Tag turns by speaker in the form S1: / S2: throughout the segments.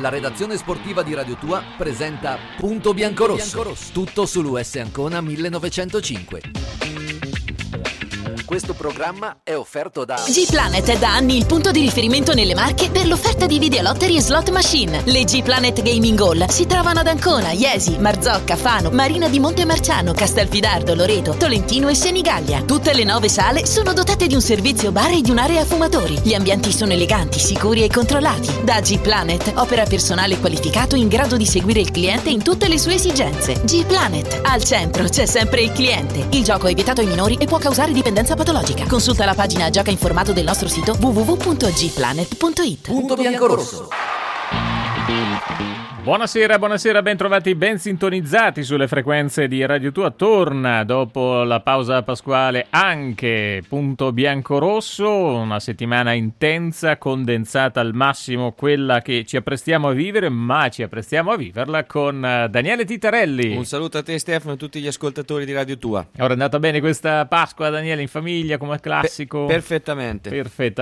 S1: La redazione sportiva di Radio Tua presenta Punto Biancorosso. Tutto sull'US Ancona 1905. Questo programma è offerto da
S2: G-Planet è da anni il punto di riferimento nelle Marche per l'offerta di videolottery e slot machine. Le G-Planet Gaming Hall si trovano ad Ancona, Iesi, Marzocca, Fano, Marina di Montemarciano, Castelfidardo, Loreto, Tolentino e Senigallia. Tutte le 9 sale sono dotate di un servizio bar e di un'area fumatori. Gli ambienti sono eleganti, sicuri e controllati. Da G-Planet opera personale qualificato in grado di seguire il cliente in tutte le sue esigenze. G-Planet, al centro c'è sempre il cliente. Il gioco è vietato ai minori e può causare dipendenza patologica. Consulta la pagina Gioca informato del nostro sito www.gplanet.it.
S1: Punto Biancorosso.
S3: Buonasera, ben trovati, ben sintonizzati sulle frequenze di Radio Tua. Torna dopo la pausa pasquale anche Punto Biancorosso, una settimana intensa, condensata al massimo, quella che ci apprestiamo a vivere, ma ci apprestiamo a viverla con Daniele Titarelli.
S4: Un saluto a te Stefano e a tutti gli ascoltatori di Radio Tua.
S3: Ora è andata bene questa Pasqua, Daniele, in famiglia come classico?
S4: Perfettamente.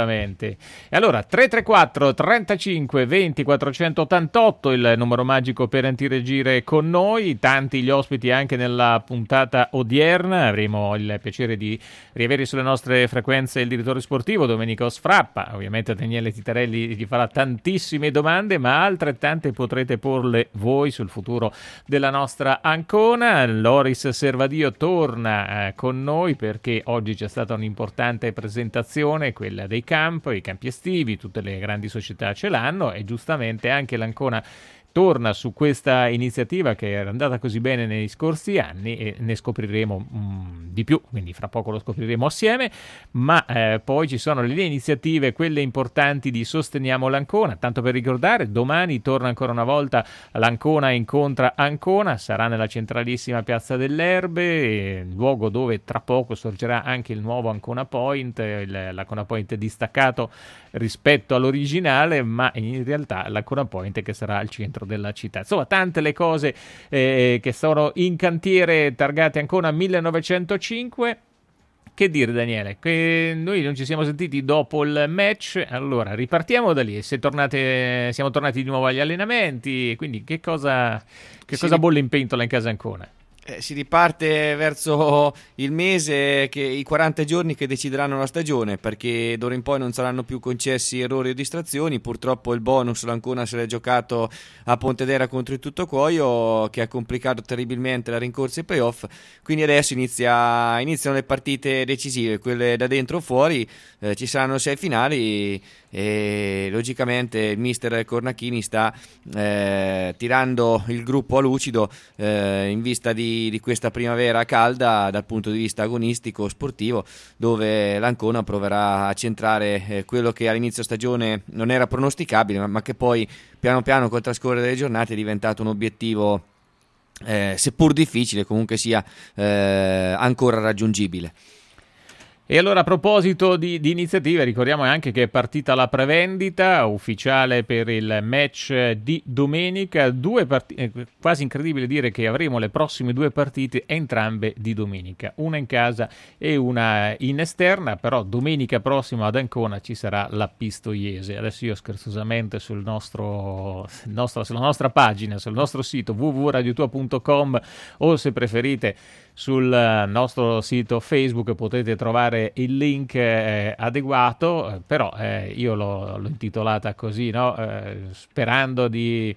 S3: E allora 334 35 20 488 il numero magico per interagire con noi, tanti gli ospiti anche nella puntata odierna. Avremo il piacere di riavere sulle nostre frequenze il direttore sportivo Domenico Sfrappa. Ovviamente Daniele Titarelli gli farà tantissime domande, ma altrettante potrete porle voi sul futuro della nostra Ancona. Loris Servadio torna con noi perché oggi c'è stata un'importante presentazione, quella dei i campi estivi, tutte le grandi società ce l'hanno e giustamente anche l'Ancona torna su questa iniziativa che era andata così bene negli scorsi anni e ne scopriremo di più, quindi fra poco lo scopriremo assieme, ma poi ci sono le iniziative, quelle importanti di Sosteniamo l'Ancona. Tanto per ricordare, domani torna ancora una volta l'Ancona incontra Ancona, sarà nella centralissima Piazza delle Erbe, luogo dove tra poco sorgerà anche il nuovo Ancona Point, l'Ancona Point distaccato rispetto all'originale, ma in realtà l'Ancona Point che sarà al centro della città. Insomma, tante le cose che sono in cantiere, targate Ancona 1905. Che dire, Daniele? Che noi non ci siamo sentiti dopo il match, allora ripartiamo da lì. Siamo tornati di nuovo agli allenamenti, quindi che cosa bolle in pentola in casa Ancona?
S4: Si riparte verso il mese, i 40 giorni che decideranno la stagione, perché d'ora in poi non saranno più concessi errori o distrazioni. Purtroppo il bonus l'Ancona se l'è giocato a Pontedera contro il Tuttocuoio, che ha complicato terribilmente la rincorsa ai playoff. Quindi adesso iniziano le partite decisive, quelle da dentro o fuori. Ci saranno 6 finali e logicamente il mister Cornacchini sta tirando il gruppo a lucido in vista di questa primavera calda dal punto di vista agonistico sportivo, dove l'Ancona proverà a centrare quello che all'inizio stagione non era pronosticabile, ma che poi piano piano col trascorrere delle giornate è diventato un obiettivo seppur difficile comunque sia ancora raggiungibile.
S3: E allora, a proposito di iniziative, ricordiamo anche che è partita la prevendita ufficiale per il match di domenica. Quasi incredibile dire che avremo le prossime 2 partite entrambe di domenica, una in casa e una in esterna, però domenica prossima ad Ancona ci sarà la Pistoiese. Adesso io scherzosamente sulla nostra pagina, sul nostro sito www.radiotua.com o se preferite sul nostro sito Facebook potete trovare il link adeguato, però io l'ho intitolata così, no? Sperando di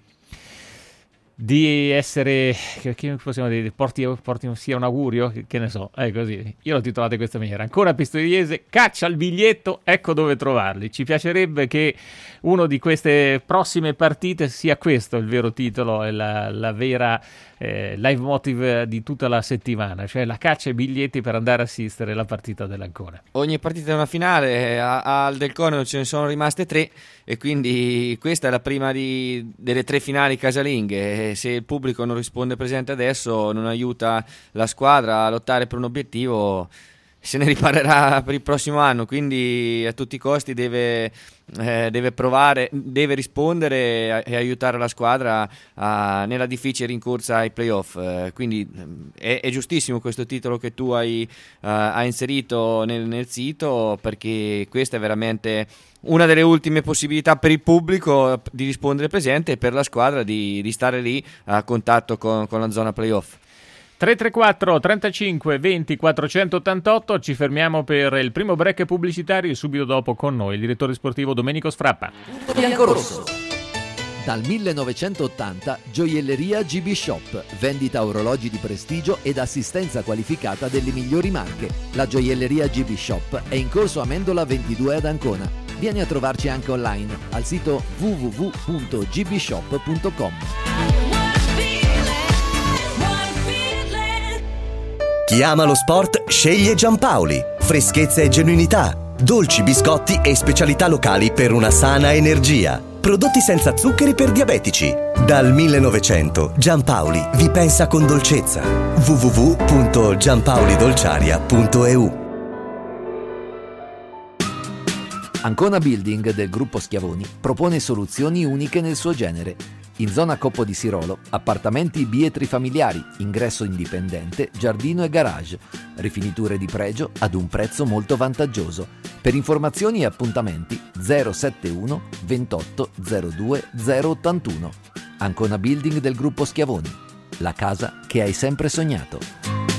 S3: essere, che possiamo dire, porti sia un augurio, che ne so, è così. Io l'ho titolata in questa maniera: ancora Pistoiese, caccia il biglietto, ecco dove trovarli. Ci piacerebbe che uno di queste prossime partite sia questo il vero titolo e la vera live motive di tutta la settimana, cioè la caccia ai biglietti per andare a assistere la partita dell'Ancona.
S4: Ogni partita è una finale, al Del Conero ce ne sono rimaste 3 e quindi questa è la prima delle 3 finali casalinghe. Se il pubblico non risponde presente adesso, non aiuta la squadra a lottare per un obiettivo, se ne riparerà per il prossimo anno, quindi a tutti i costi deve deve provare, deve rispondere e aiutare la squadra nella difficile rincorsa ai playoff. Quindi è giustissimo questo titolo che tu hai inserito nel sito, perché questa è veramente una delle ultime possibilità per il pubblico di rispondere presente e per la squadra di stare lì a contatto con la zona playoff.
S3: 334 35 20 488, ci fermiamo per il primo break pubblicitario e subito dopo con noi il direttore sportivo Domenico Sfrappa.
S1: Biancorosso. Dal 1980 Gioielleria GB Shop, vendita orologi di prestigio ed assistenza qualificata delle migliori marche. La Gioielleria GB Shop è in corso Amendola 22 ad Ancona. Vieni a trovarci anche online al sito www.gbshop.com.
S5: Chi ama lo sport sceglie Giampaoli. Freschezza e genuinità, dolci, biscotti e specialità locali per una sana energia. Prodotti senza zuccheri per diabetici. Dal 1900 Giampaoli vi pensa con dolcezza. www.giampaolidolciaria.eu.
S1: Ancona Building del gruppo Schiavoni propone soluzioni uniche nel suo genere. In zona Coppo di Sirolo, appartamenti bietri familiari, ingresso indipendente, giardino e garage, rifiniture di pregio ad un prezzo molto vantaggioso. Per informazioni e appuntamenti 071 28 02 081. Ancona Building del gruppo Schiavoni, la casa che hai sempre sognato.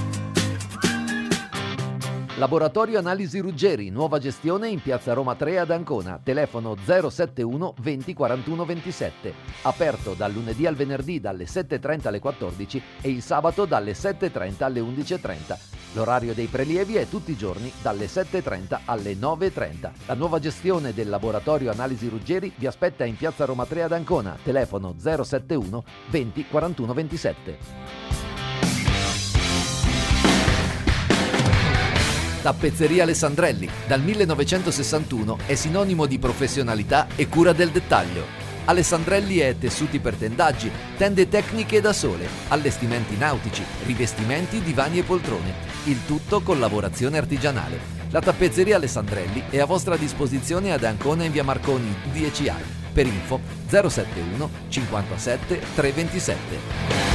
S1: Laboratorio Analisi Ruggeri, nuova gestione in piazza Roma 3 ad Ancona, telefono 071 20 41 27, aperto dal lunedì al venerdì dalle 7.30 alle 14 e il sabato dalle 7.30 alle 11.30. L'orario dei prelievi è tutti i giorni dalle 7.30 alle 9.30. La nuova gestione del Laboratorio Analisi Ruggeri vi aspetta in piazza Roma 3 ad Ancona, telefono 071 20 41 27. Tappezzeria Alessandrelli, dal 1961 è sinonimo di professionalità e cura del dettaglio. Alessandrelli è tessuti per tendaggi, tende tecniche da sole, allestimenti nautici, rivestimenti, divani e poltrone, il tutto con lavorazione artigianale. La tappezzeria Alessandrelli è a vostra disposizione ad Ancona in via Marconi 10A. Per info 071 57 327.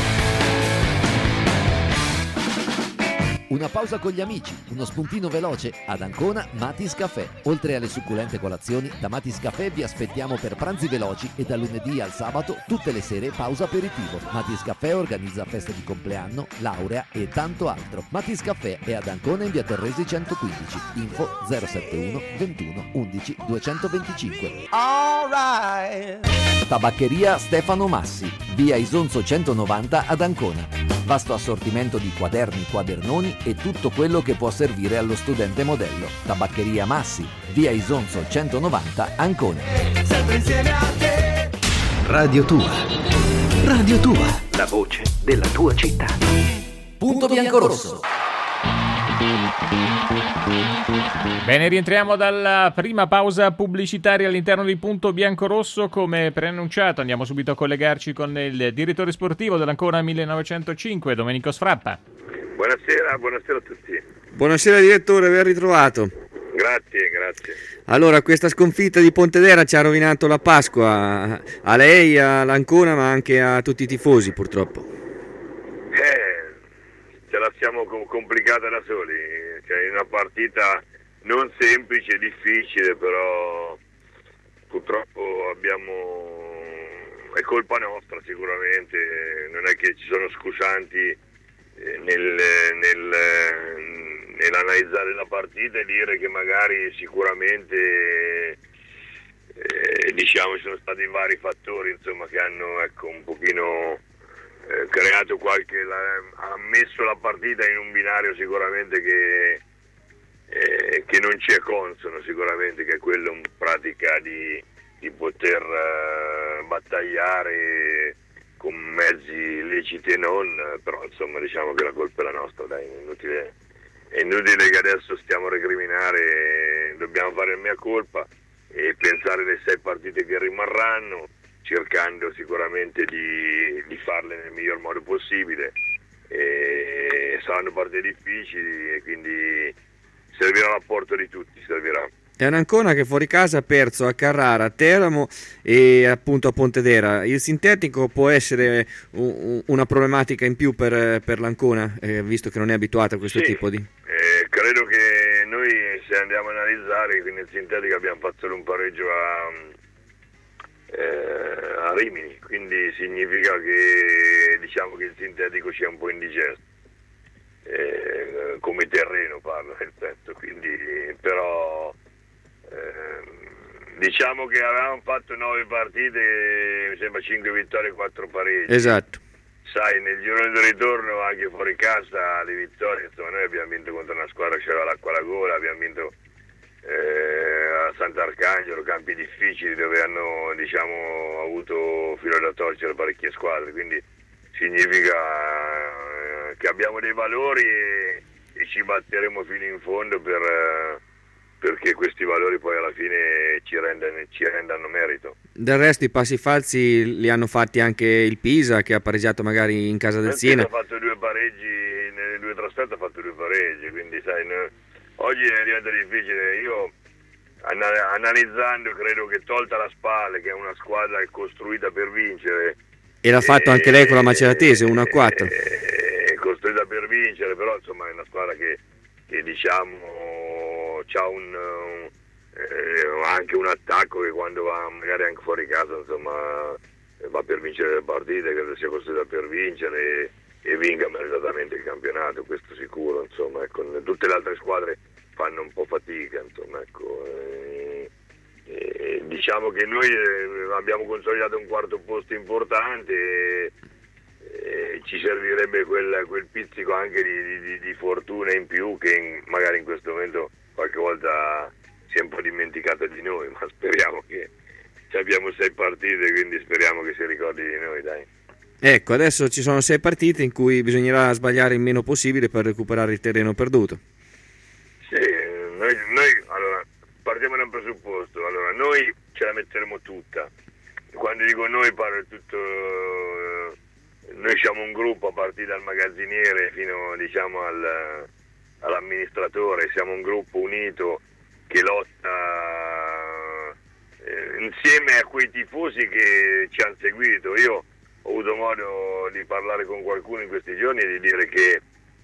S1: Una pausa con gli amici, uno spuntino veloce ad Ancona Matis Caffè. Oltre alle succulente colazioni, da Matis Caffè vi aspettiamo per pranzi veloci e dal lunedì al sabato tutte le sere pausa aperitivo. Matis Caffè organizza feste di compleanno, laurea e tanto altro. Matis Caffè è ad Ancona in via Terresi 115. Info 071 21 11 225. Tabaccheria Stefano Massi, via Isonzo 190 ad Ancona. Vasto assortimento di quaderni, quadernoni e tutto quello che può servire allo studente modello. Tabaccheria Massi, via Isonzo 190, Ancona. Sempre insieme a te.
S6: Radio Tua. Radio Tua. La voce della tua città.
S1: Punto Biancorosso.
S3: Bene, rientriamo dalla prima pausa pubblicitaria all'interno di Punto Biancorosso. Come preannunciato andiamo subito a collegarci con il direttore sportivo dell'Ancona 1905, Domenico Sfrappa.
S7: Buonasera a tutti.
S4: Buonasera direttore, ben ritrovato.
S7: Grazie.
S4: Allora, questa sconfitta di Pontedera ci ha rovinato la Pasqua, a lei, all'Ancona, ma anche a tutti i tifosi purtroppo.
S7: Ce la siamo complicata da soli, cioè in una partita non semplice, difficile, però purtroppo è colpa nostra sicuramente, non è che ci sono scusanti nell'analizzare la partita e dire che magari sicuramente ci sono stati vari fattori insomma che hanno un pochino creato ha messo la partita in un binario sicuramente che non ci è consono, sicuramente, che è quello in pratica di poter battagliare con mezzi leciti e non, però insomma diciamo che la colpa è la nostra, dai, è inutile che adesso stiamo a recriminare, dobbiamo fare il mea colpa e pensare alle 6 partite che rimarranno, cercando sicuramente di farle nel miglior modo possibile. Saranno partite difficili e quindi servirà l'apporto di tutti, servirà.
S4: È un Ancona che fuori casa ha perso a Carrara, a Teramo e appunto a Pontedera. Il sintetico può essere una problematica in più per l'Ancona, visto che non è abituata a questo tipo di...
S7: Credo che noi, se andiamo a analizzare, nel sintetico abbiamo fatto solo un pareggio a Rimini, quindi significa che diciamo che il sintetico sia un po' indigesto, come terreno parlo, nel senso, quindi però diciamo che avevamo fatto 9 partite, mi sembra 5 vittorie e 4 pareggi.
S4: Esatto.
S7: Sai, nel girone del ritorno, anche fuori casa, le vittorie, insomma, noi abbiamo vinto contro una squadra che c'era l'acqua alla gola, abbiamo vinto a Sant'Arcangelo, campi difficili dove hanno, diciamo, avuto filo da torcere parecchie squadre, quindi significa che abbiamo dei valori e ci batteremo fino in fondo perché questi valori poi alla fine ci rendano merito.
S4: Del resto i passi falsi li hanno fatti anche il Pisa, che ha pareggiato magari in casa del Siena.
S7: Ha fatto 2 pareggi, nelle 2 trasferte ha fatto 2 pareggi, quindi sai, oggi diventa difficile. Io analizzando credo che, tolta la Spal, che è una squadra costruita per vincere,
S4: e l'ha fatto anche lei con la Maceratese 1-4,
S7: costruita per vincere, però insomma è una squadra che diciamo c'ha anche un attacco che quando va magari anche fuori casa, insomma, va per vincere le partite, credo sia costruita per vincere e vinca meritatamente il campionato, questo sicuro, insomma, ecco. Tutte le altre squadre fanno un po' fatica, insomma, ecco. Diciamo che noi abbiamo consolidato un quarto posto importante e ci servirebbe quel pizzico anche di fortuna in più che magari in questo momento qualche volta si è un po' dimenticata di noi, ma speriamo che abbiamo 6 partite, quindi speriamo che si ricordi di noi, dai.
S4: Ecco, adesso ci sono 6 partite in cui bisognerà sbagliare il meno possibile per recuperare il terreno perduto.
S7: Sì, noi allora partiamo da un presupposto, allora noi ce la metteremo tutta. Quando dico noi parlo tutto, noi siamo un gruppo a partire dal magazziniere fino, diciamo, all'amministratore, siamo un gruppo unito che lotta insieme a quei tifosi che ci hanno seguito. Io ho avuto modo di parlare con qualcuno in questi giorni e di dire che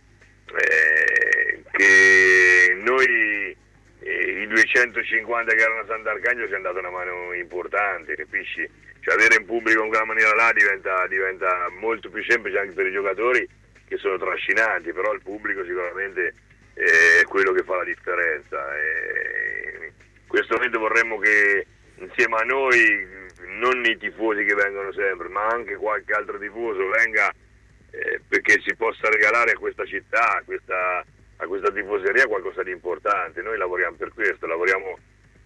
S7: noi i 250 che erano a Sant'Arcangelo ci hanno dato una mano importante, capisci? Cioè avere in pubblico in quella maniera là diventa molto più semplice anche per i giocatori che sono trascinanti, però il pubblico sicuramente è quello che fa la differenza. In questo momento vorremmo che insieme a noi, non i tifosi che vengono sempre, ma anche qualche altro tifoso venga, perché si possa regalare a questa città, a questa tifoseria qualcosa di importante. Noi lavoriamo per questo, lavoriamo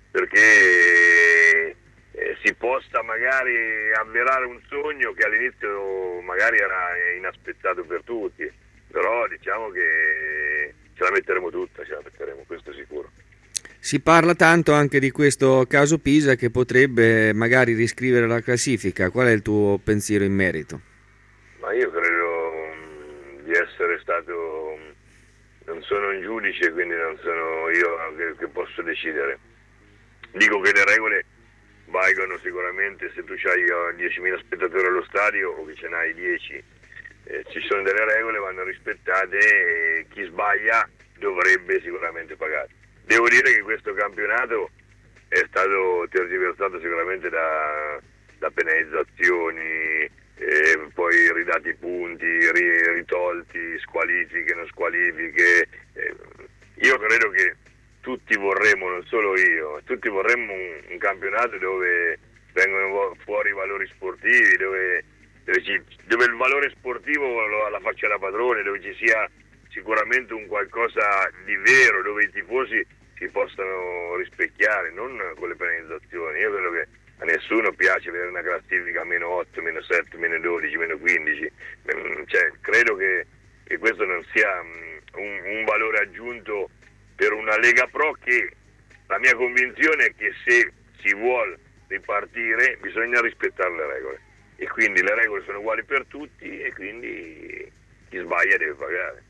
S7: perché si possa magari avverare un sogno che all'inizio magari era inaspettato per tutti, però diciamo che ce la metteremo tutta, questo sicuro.
S4: Si parla tanto anche di questo caso Pisa che potrebbe magari riscrivere la classifica. Qual è il tuo pensiero in merito?
S7: Ma io credo di essere stato, non sono un giudice, quindi non sono io che posso decidere. Dico che le regole valgono sicuramente se tu hai 10.000 spettatori allo stadio o che ce n'hai 10. Ci sono delle regole, vanno rispettate e chi sbaglia dovrebbe sicuramente pagare. Devo dire che questo campionato è stato tergiversato sicuramente da penalizzazioni, poi ridati punti, ritolti, squalifiche, non squalifiche. Io credo che tutti vorremmo, non solo io, tutti vorremmo un campionato dove vengono fuori i valori sportivi, dove il valore sportivo la faccia da padrone, dove ci sia sicuramente un qualcosa di vero, dove i tifosi si possano rispecchiare, non con le penalizzazioni. Io credo che a nessuno piace avere una classifica -8, -7, -12, -15, cioè, credo che questo non sia un valore aggiunto per una Lega Pro, che la mia convinzione è che se si vuole ripartire bisogna rispettare le regole, e quindi le regole sono uguali per tutti e quindi chi sbaglia deve pagare.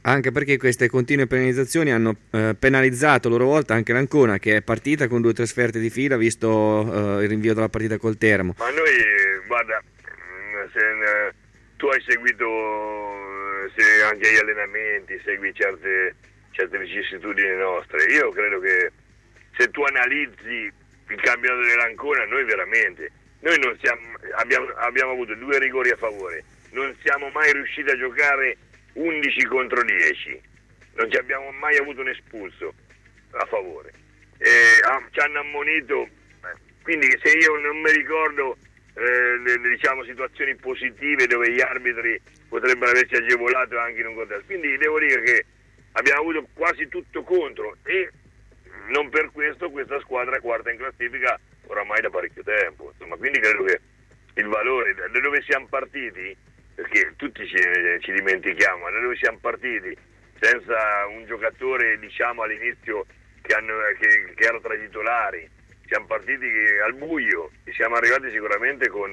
S4: Anche perché queste continue penalizzazioni hanno penalizzato a loro volta anche l'Ancona, che è partita con 2 trasferte di fila, visto il rinvio della partita col Teramo.
S7: Ma noi, guarda, se tu hai seguito anche gli allenamenti, segui certe vicissitudini nostre, io credo che se tu analizzi il campionato dell'Ancona, noi veramente, non siamo, abbiamo avuto 2 rigori a favore, non siamo mai riusciti a giocare 11 contro 10, non ci abbiamo mai avuto un espulso a favore, ci hanno ammonito, quindi se io non mi ricordo diciamo situazioni positive dove gli arbitri potrebbero averci agevolato anche in un contesto, quindi devo dire che abbiamo avuto quasi tutto contro e non per questo questa squadra è quarta in classifica oramai da parecchio tempo, insomma, quindi credo che il valore da dove siamo partiti, perché tutti ci dimentichiamo, da dove siamo partiti senza un giocatore, diciamo, all'inizio che era tra i titolari, siamo partiti al buio e siamo arrivati sicuramente con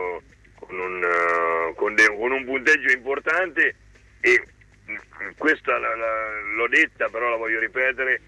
S7: un punteggio importante, e questa l'ho detta, però la voglio ripetere,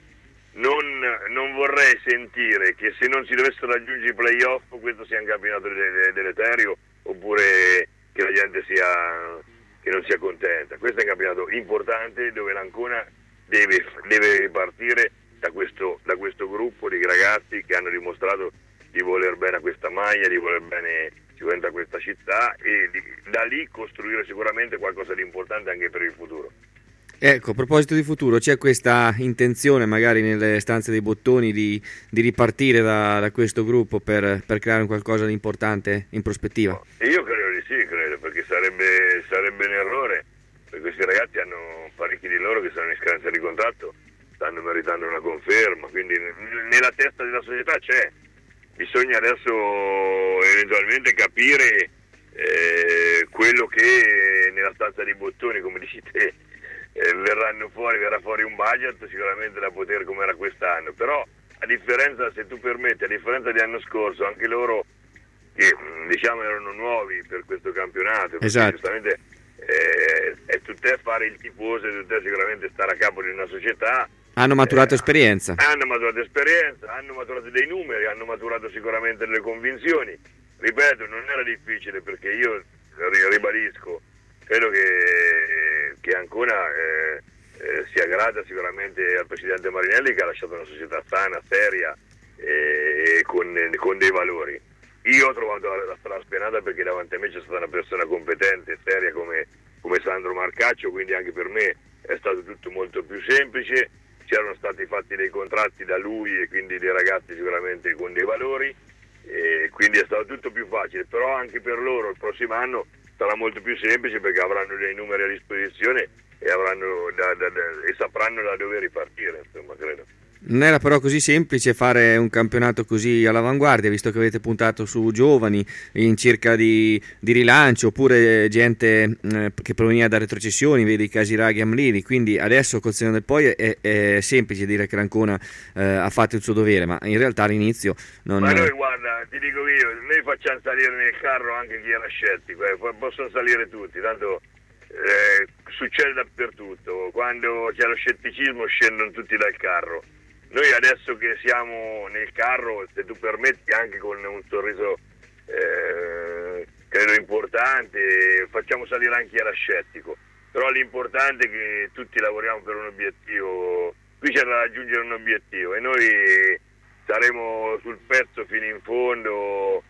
S7: non vorrei sentire che se non si dovessero raggiungere i playoff questo sia un campionato deleterio, oppure che la gente che non sia contenta. Questo è un campionato importante dove l'Ancona deve ripartire da questo gruppo di ragazzi che hanno dimostrato di voler bene a questa maglia, di voler bene sicuramente a questa città, e da lì costruire sicuramente qualcosa di importante anche per il futuro.
S4: Ecco, a proposito di futuro, c'è questa intenzione magari nelle stanze dei bottoni di ripartire da questo gruppo per creare qualcosa di importante in prospettiva?
S7: Io credo di sì, perché sarebbe un errore, perché questi ragazzi hanno parecchi di loro che sono in scadenza di contratto, stanno meritando una conferma, quindi nella testa della società c'è, bisogna adesso eventualmente capire quello che nella stanza dei bottoni, come dici te, verrà fuori un budget sicuramente da poter come era quest'anno, però a differenza, se tu permetti, a differenza di l'anno scorso, anche loro che diciamo erano nuovi per questo campionato,
S4: esatto,
S7: giustamente è tutt'è fare il tifoso, è tutt'è sicuramente stare a capo di una società.
S4: Hanno maturato esperienza.
S7: Hanno maturato dei numeri, hanno maturato sicuramente delle convinzioni. Ripeto, non era difficile, perché io ribadisco, credo che Ancona sia grata sicuramente al presidente Marinelli, che ha lasciato una società sana, seria e con dei valori. Io ho trovato la strada spianata perché davanti a me c'è stata una persona competente, seria come Sandro Marcaccio, quindi anche per me è stato tutto molto più semplice. C'erano stati fatti dei contratti da lui e quindi dei ragazzi sicuramente con dei valori, e quindi è stato tutto più facile, però anche per loro il prossimo anno sarà molto più semplice, perché avranno dei numeri a disposizione e e sapranno da dove ripartire, insomma, credo.
S4: Non era però così semplice fare un campionato così all'avanguardia, visto che avete puntato su giovani in cerca di rilancio, oppure gente che proveniva da retrocessioni, vedi i casi Raghi e Amlini, quindi adesso col senno del poi è semplice dire che l'Ancona ha fatto il suo dovere, ma in realtà all'inizio non...
S7: Ma noi, guarda, ti dico io, noi facciamo salire nel carro anche chi era scettico, possono salire tutti, tanto succede dappertutto, quando c'è lo scetticismo scendono tutti dal carro. Noi adesso che siamo nel carro, se tu permetti, anche con un sorriso credo importante, facciamo salire anche chi era scettico, però l'importante è che tutti lavoriamo per un obiettivo, qui c'è da raggiungere un obiettivo e noi saremo sul pezzo fino in fondo,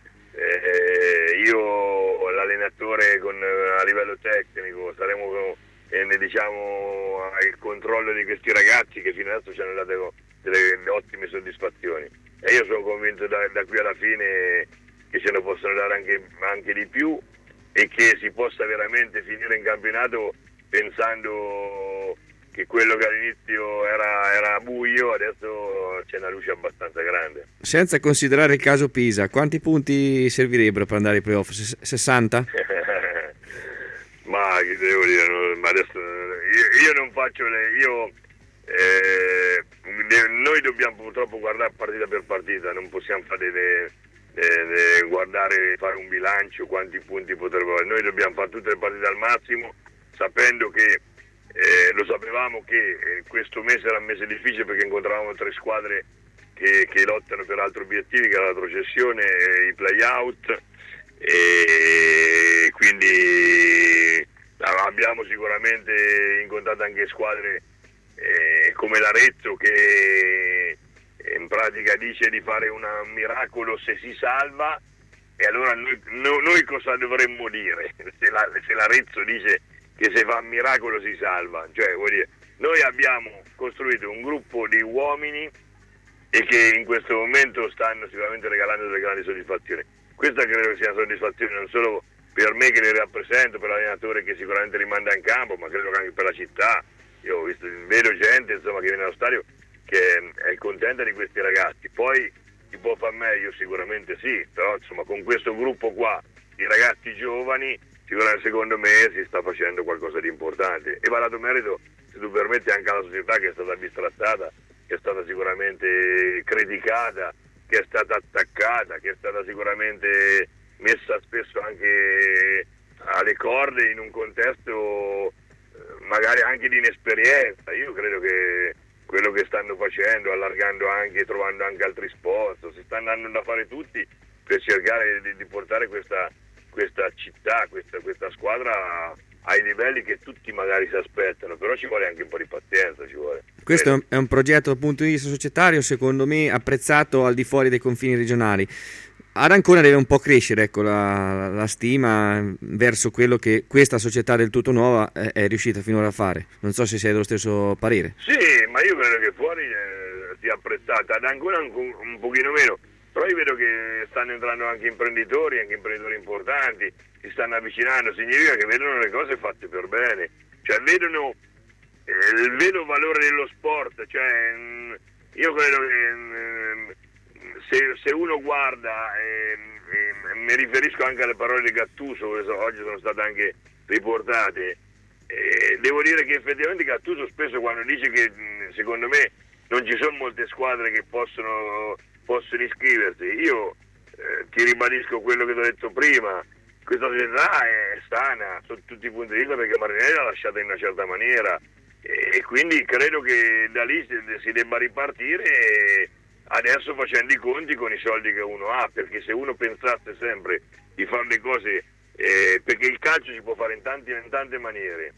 S7: io l'allenatore a livello tecnico saremo diciamo al controllo di questi ragazzi che fino adesso ci hanno dato delle ottime soddisfazioni, e io sono convinto da qui alla fine che ce ne possono dare anche di più, e che si possa veramente finire in campionato pensando che quello che all'inizio era buio adesso c'è una luce abbastanza grande.
S4: Senza considerare il caso Pisa, quanti punti servirebbero per andare ai playoff? 60?
S7: Ma che devo dire, ma adesso io non faccio noi dobbiamo purtroppo guardare partita per partita, non possiamo fare fare un bilancio quanti punti potrebbero avere. Noi dobbiamo fare tutte le partite al massimo, sapendo che Lo sapevamo che questo mese era un mese difficile perché incontravamo 3 squadre che lottano per altri obiettivi, che è la retrocessione, i play-out, e quindi abbiamo sicuramente incontrato anche squadre come l'Arezzo, che in pratica dice di fare un miracolo se si salva, e allora noi cosa dovremmo dire se l'Arezzo dice che se fa un miracolo si salva? Cioè, vuol dire, noi abbiamo costruito un gruppo di uomini e che in questo momento stanno sicuramente regalando delle grandi soddisfazioni. Questa credo che sia una soddisfazione non solo per me che li rappresento, per l'allenatore che sicuramente li manda in campo, ma credo anche per la città. Io ho visto, vedo gente insomma che viene allo stadio che è contenta di questi ragazzi. Poi si può far meglio, sicuramente sì, però insomma con questo gruppo qua di ragazzi giovani sicuramente secondo me si sta facendo qualcosa di importante, e va dato merito, se tu permetti, anche alla società che è stata bistrattata, che è stata sicuramente criticata, che è stata attaccata, che è stata sicuramente messa spesso anche alle corde in un contesto magari anche di inesperienza. Io credo che quello che stanno facendo, allargando anche, trovando anche altri sponsor, si stanno andando a fare tutti per cercare di portare questa città, questa squadra ai livelli che tutti magari si aspettano, però ci vuole anche un po' di pazienza, ci vuole.
S4: Questo è un progetto dal punto di vista societario secondo me apprezzato al di fuori dei confini regionali. Ad Ancona deve un po' crescere, ecco, la stima verso quello che questa società del tutto nuova è riuscita finora a fare. Non so se sei dello stesso parere.
S7: Sì, ma io credo che fuori sia apprezzata, ad Ancona un pochino meno, però io vedo che stanno entrando anche imprenditori importanti, si stanno avvicinando, significa che vedono le cose fatte per bene, cioè vedono il vero valore dello sport. Cioè, io credo che se uno guarda, mi riferisco anche alle parole di Gattuso, che oggi sono state anche riportate, devo dire che effettivamente Gattuso spesso quando dice che secondo me non ci sono molte squadre che possono iscriversi, io ti ribadisco quello che ti ho detto prima, questa società è sana sotto tutti i punti di vista perché Marinelli l'ha lasciata in una certa maniera, e quindi credo che da lì si debba ripartire adesso facendo i conti con i soldi che uno ha, perché se uno pensasse sempre di fare le cose, perché il calcio si può fare in tante maniere,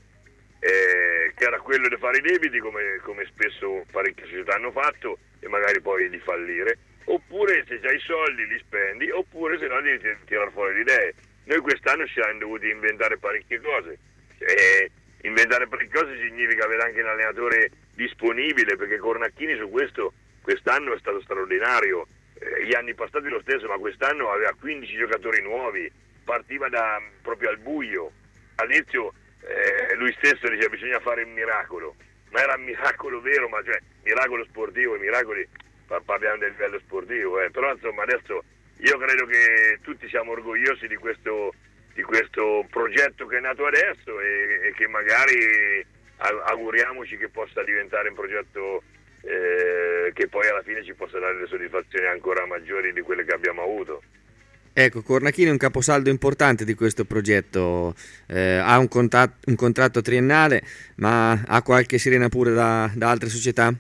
S7: che era quello di fare i debiti come spesso parecchie società hanno fatto e magari poi di fallire, oppure se hai i soldi li spendi, oppure se no devi tirare fuori le idee. Noi quest'anno ci siamo dovuti inventare parecchie cose, inventare parecchie cose significa avere anche un allenatore disponibile, perché Cornacchini su questo quest'anno è stato straordinario, gli anni passati lo stesso, ma quest'anno aveva 15 giocatori nuovi, partiva proprio al buio. All'inizio lui stesso diceva bisogna fare un miracolo, ma era un miracolo vero, ma cioè miracolo sportivo, i miracoli parliamo del livello sportivo, però insomma adesso io credo che tutti siamo orgogliosi di questo progetto che è nato adesso e che magari auguriamoci che possa diventare un progetto che poi alla fine ci possa dare delle soddisfazioni ancora maggiori di quelle che abbiamo avuto.
S4: Ecco, Cornacchini è un caposaldo importante di questo progetto, ha un contratto triennale, ma ha qualche sirena pure da altre società?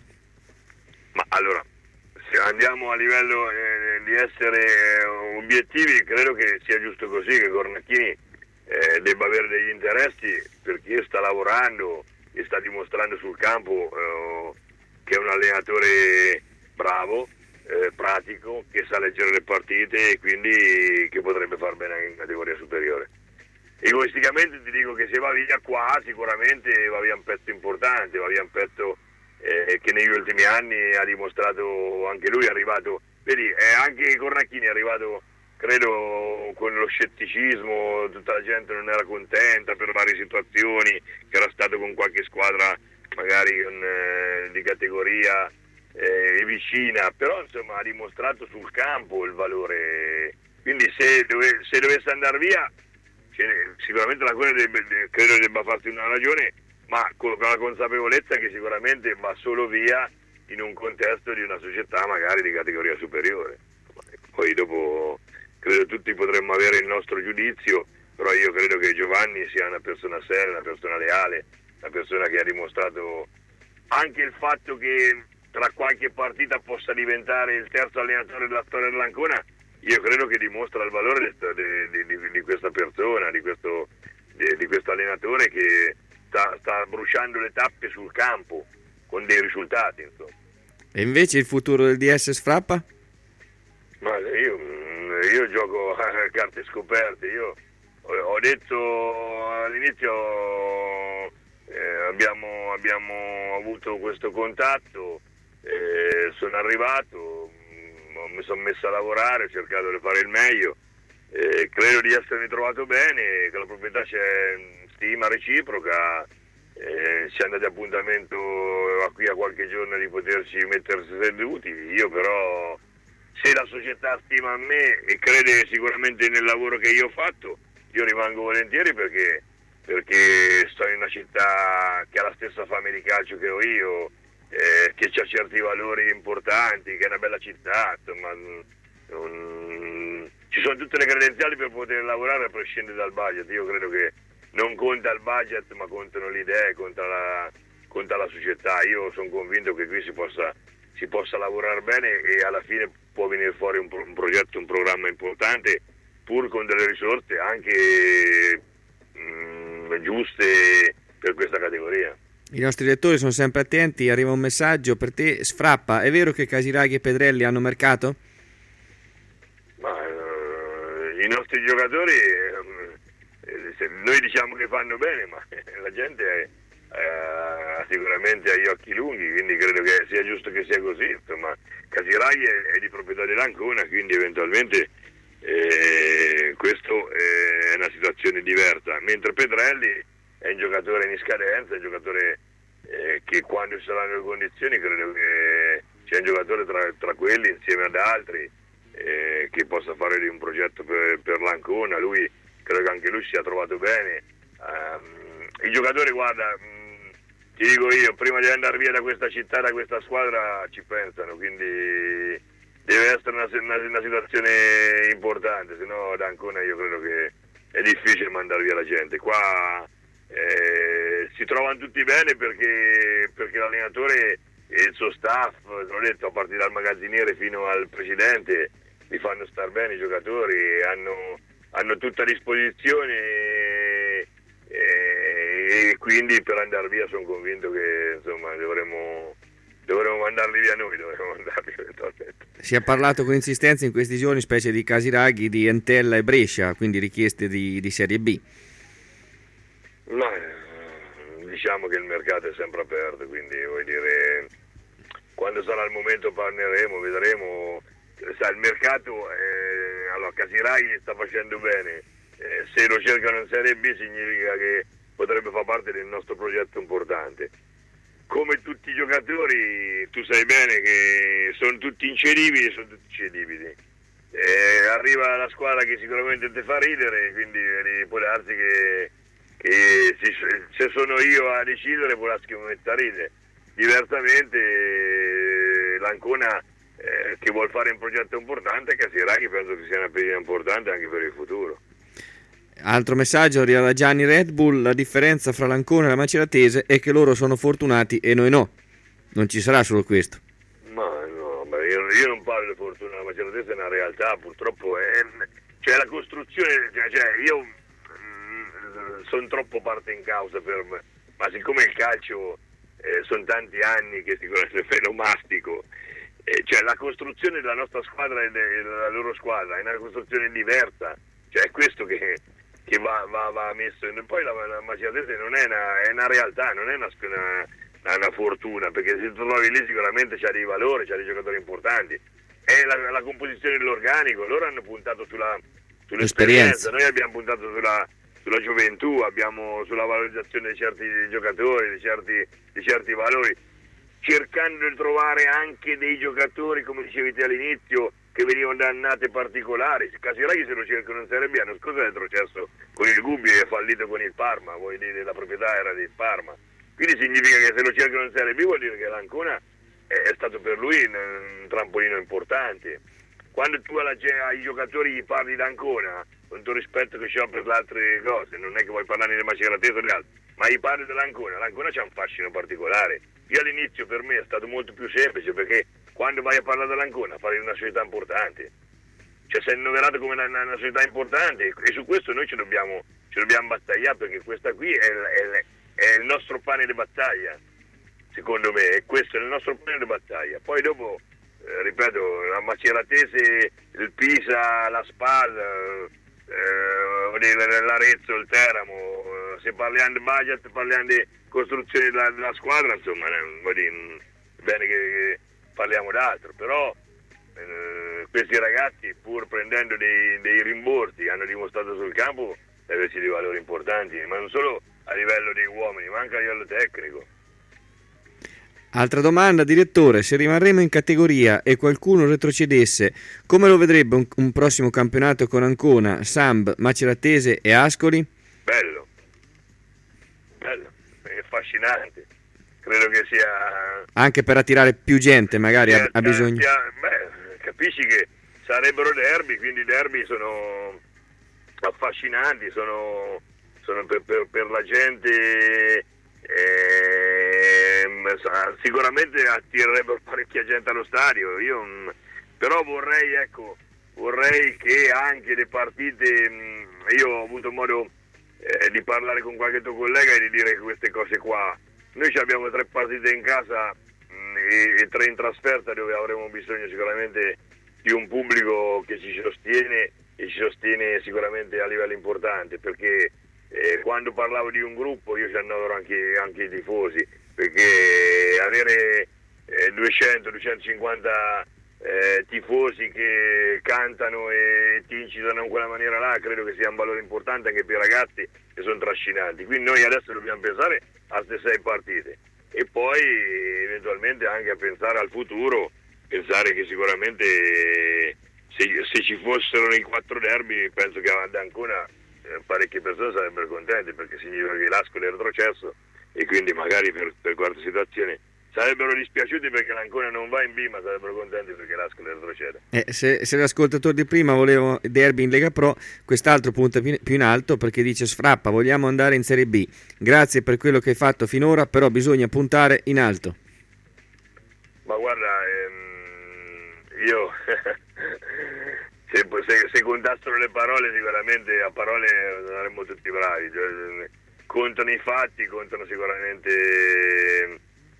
S7: Ma allora, se andiamo a livello di essere obiettivi, credo che sia giusto così, che Cornacchini debba avere degli interessi, perché sta lavorando e sta dimostrando sul campo che è un allenatore bravo, pratico, che sa leggere le partite e quindi che potrebbe far bene anche in categoria superiore. Egoisticamente ti dico che se va via qua sicuramente va via un pezzo importante, va via un pezzo che negli ultimi anni ha dimostrato anche lui, è arrivato, vedi, anche Cornacchini è arrivato credo con lo scetticismo, tutta la gente non era contenta per varie situazioni, che era stato con qualche squadra magari di categoria vicina, però insomma ha dimostrato sul campo il valore, quindi se dovesse andare via sicuramente la cosa credo debba farsi una ragione, ma con la consapevolezza che sicuramente va solo via in un contesto di una società magari di categoria superiore. Poi dopo credo tutti potremmo avere il nostro giudizio, però io credo che Giovanni sia una persona seria, una persona leale, una persona che ha dimostrato anche il fatto che tra qualche partita possa diventare il terzo allenatore della storia dell'Ancona. Io credo che dimostra il valore di questa persona, di questo allenatore che sta bruciando le tappe sul campo con dei risultati, insomma.
S4: E invece il futuro del DS Sfrappa?
S7: Ma io gioco a carte scoperte. Io ho detto all'inizio, abbiamo avuto questo contatto, sono arrivato, mi sono messo a lavorare, ho cercato di fare il meglio, credo di essermi trovato bene, che la proprietà c'è stima reciproca, siamo andati appuntamento qui a qualche giorno di poterci mettersi seduti. Io però, se la società stima a me e crede sicuramente nel lavoro che io ho fatto, io rimango volentieri perché sto in una città che ha la stessa fame di calcio che ho io, che ha certi valori importanti, che è una bella città, insomma, ci sono tutte le credenziali per poter lavorare a prescindere dal budget. Io credo che non conta il budget, ma contano le idee, conta la società. Io sono convinto che qui si possa lavorare bene e alla fine può venire fuori un progetto, un programma importante, pur con delle risorse anche giuste per questa categoria.
S4: I nostri lettori sono sempre attenti, arriva un messaggio per te. Sfrappa, è vero che Casiraghi e Pedrelli hanno mercato?
S7: Ma i nostri giocatori, noi diciamo che fanno bene, ma la gente sicuramente ha gli occhi lunghi, quindi credo che sia giusto che sia così. Insomma, Casiraghi è di proprietà dell'Ancona, quindi eventualmente questo è una situazione diversa, mentre Pedrelli è un giocatore in scadenza, è un giocatore che quando ci saranno le condizioni credo che sia un giocatore tra quelli insieme ad altri che possa fare un progetto per l'Ancona. Lui credo che anche lui si sia trovato bene. I giocatori, guarda, ti dico io, prima di andare via da questa città, da questa squadra, ci pensano, quindi deve essere una situazione importante, se no ad Ancona io credo che è difficile mandare via la gente. Qua si trovano tutti bene perché l'allenatore e il suo staff, l'ho detto, a partire dal magazziniere fino al presidente, li fanno star bene i giocatori, hanno tutta a disposizione e quindi per andare via sono convinto che insomma dovremmo mandarli via noi, dovremmo mandarli eventualmente.
S4: Si è parlato con insistenza in questi giorni, specie di Casiraghi, di Entella e Brescia, quindi richieste di Serie B.
S7: Ma diciamo che il mercato è sempre aperto, quindi vuol dire, quando sarà il momento parleremo, vedremo. Sai, il mercato, allora Casiraghi sta facendo bene, se lo cercano in Serie B significa che potrebbe far parte del nostro progetto importante. Come tutti i giocatori, tu sai bene che sono tutti incedibili, arriva la squadra che sicuramente ti fa ridere, quindi può darsi che se sono io a decidere può darsi che mi metta a ridere. Diversamente l'Ancona che vuol fare un progetto importante, Casiraghi penso che sia una pedina importante anche per il futuro.
S4: Altro messaggio arriva da Gianni Red Bull: la differenza fra l'Ancona e la Maceratese è che loro sono fortunati e noi no. Non ci sarà solo questo.
S7: Ma no, io non parlo di fortuna, la Maceratese è una realtà, purtroppo cioè la costruzione, cioè io sono troppo parte in causa ma siccome il calcio sono tanti anni che sicuramente me lo mastico, cioè la costruzione della nostra squadra e della loro squadra è una costruzione diversa, cioè è questo che va messo. E poi la Maceratese non è una realtà, non è una fortuna, perché se tu trovi lì sicuramente c'ha dei valori, c'ha dei giocatori importanti, è la composizione dell'organico. Loro hanno puntato sull'esperienza, noi abbiamo puntato sulla gioventù, abbiamo sulla valorizzazione di certi giocatori, di certi valori, cercando di trovare anche dei giocatori, come dicevi te all'inizio, che venivano da annate particolari. Casiraghi se lo cercano in Serie B, l'anno scorso è retrocesso con il Gubbio e è fallito con il Parma, vuol dire la proprietà era del Parma, quindi significa che se lo cercano in Serie B vuol dire che l'Ancona è stato per lui un trampolino importante. Quando tu ai giocatori gli parli d'Ancona con tutto il rispetto che ho per le altre cose, non è che vuoi parlare di Maceratese o di altri, ma io parlo dell'Ancona. L'Ancona c'ha un fascino particolare. Io all'inizio per me è stato molto più semplice, perché quando vai a parlare dell'Ancona parli di una società importante, cioè sei annoverato come una società importante, e su questo noi ci dobbiamo battagliare, perché questa qui è il nostro pane di battaglia, secondo me, e questo è il nostro pane di battaglia. Poi dopo, ripeto, la Maceratese, il Pisa, la Spal, l'Arezzo, il Teramo, se parliamo di budget, parliamo di costruzione della squadra, insomma, bene che parliamo d'altro, però questi ragazzi, pur prendendo dei rimborsi, hanno dimostrato sul campo di averci dei valori importanti, ma non solo a livello dei uomini, ma anche a livello tecnico.
S4: Altra domanda, direttore: se rimarremo in categoria e qualcuno retrocedesse, come lo vedrebbe un prossimo campionato con Ancona, Samb, Maceratese e Ascoli?
S7: Bello, è affascinante, credo che sia...
S4: Anche per attirare più gente, magari ha bisogno...
S7: Capisci che sarebbero derby, quindi i derby sono affascinanti, sono per la gente, sicuramente attirerebbero parecchia gente allo stadio. Io però vorrei che anche le partite, io ho avuto modo di parlare con qualche tuo collega e di dire queste cose qua. Noi abbiamo 3 partite in casa e 3 in trasferta, dove avremo bisogno sicuramente di un pubblico che ci sostiene, e ci sostiene sicuramente a livello importante, perché quando parlavo di un gruppo io ci annodero anche i tifosi, perché avere 200-250 tifosi che cantano e ti incitano in quella maniera là, credo che sia un valore importante anche per i ragazzi che sono trascinanti. Quindi noi adesso dobbiamo pensare a queste 6 partite e poi eventualmente anche a pensare al futuro, pensare che sicuramente se ci fossero nei 4 derby, penso che ad Ancona parecchie persone sarebbero contente, perché significa che l'Ascoli è retrocesso e quindi magari per questa situazione sarebbero dispiaciuti perché l'Ancona non va in B, ma sarebbero contenti perché l'Ascoli retrocede.
S4: Se l'ascoltatore di prima voleva derby in Lega Pro, quest'altro punta più in alto, perché dice: Sfrappa, vogliamo andare in Serie B, grazie per quello che hai fatto finora, però bisogna puntare in alto.
S7: Ma guarda, io se contassero le parole, sicuramente a parole saremmo tutti bravi, cioè, contano i fatti, contano sicuramente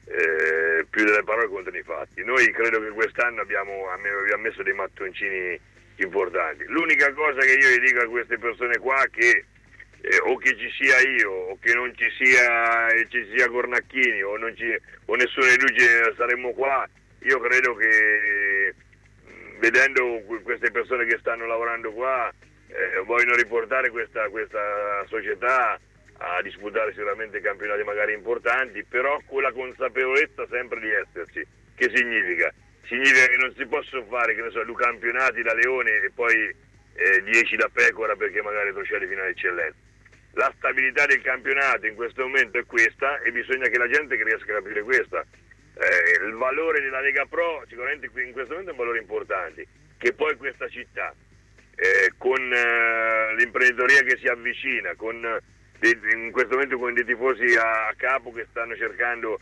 S7: più delle parole, contano i fatti. Noi credo che quest'anno abbiamo messo dei mattoncini importanti. L'unica cosa che io gli dico a queste persone qua, che o che ci sia io o che non ci sia Cornacchini o nessuno di noi saremmo qua, io credo che vedendo queste persone che stanno lavorando qua vogliono riportare questa società a disputare sicuramente campionati magari importanti, però con la consapevolezza sempre di esserci. Che significa? Significa che non si possono fare, che ne so, 2 campionati da leone e poi 10 da pecora, perché magari retrocede fino all'eccellenza. La stabilità del campionato in questo momento è questa, e bisogna che la gente riesca a capire questa. Il valore della Lega Pro sicuramente in questo momento è un valore importante, che poi questa città con l'imprenditoria che si avvicina, in questo momento con dei tifosi a capo che stanno cercando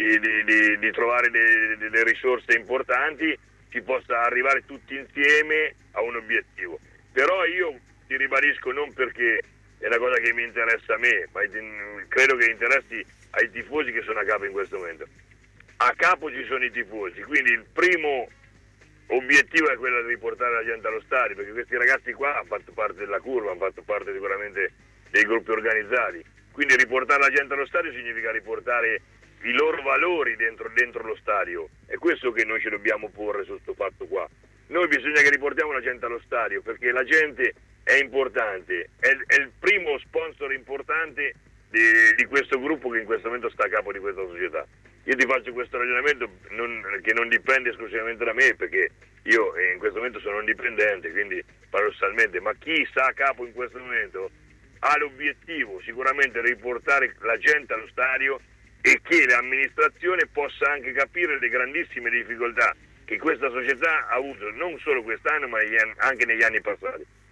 S7: di trovare delle risorse importanti, si possa arrivare tutti insieme a un obiettivo. Però io ti ribadisco, non perché è una cosa che mi interessa a me, ma credo che interessi ai tifosi che sono a capo in questo momento. A capo ci sono i tifosi, quindi il primo obiettivo è quello di riportare la gente allo stadio, perché questi ragazzi qua hanno fatto parte della curva, hanno fatto parte sicuramente dei gruppi organizzati, quindi riportare la gente allo stadio significa riportare i loro valori dentro lo stadio. È questo che noi ci dobbiamo porre su questo fatto qua. Noi bisogna che riportiamo la gente allo stadio, perché la gente è importante, è il primo sponsor importante di questo gruppo che in questo momento sta a capo di questa società. Io ti faccio questo ragionamento che non dipende esclusivamente da me, perché io in questo momento sono indipendente, quindi paradossalmente, ma chi sta a capo in questo momento ha l'obiettivo sicuramente di riportare la gente allo stadio, e che l'amministrazione possa anche capire le grandissime difficoltà che questa società ha avuto non solo quest'anno, ma anche negli anni passati.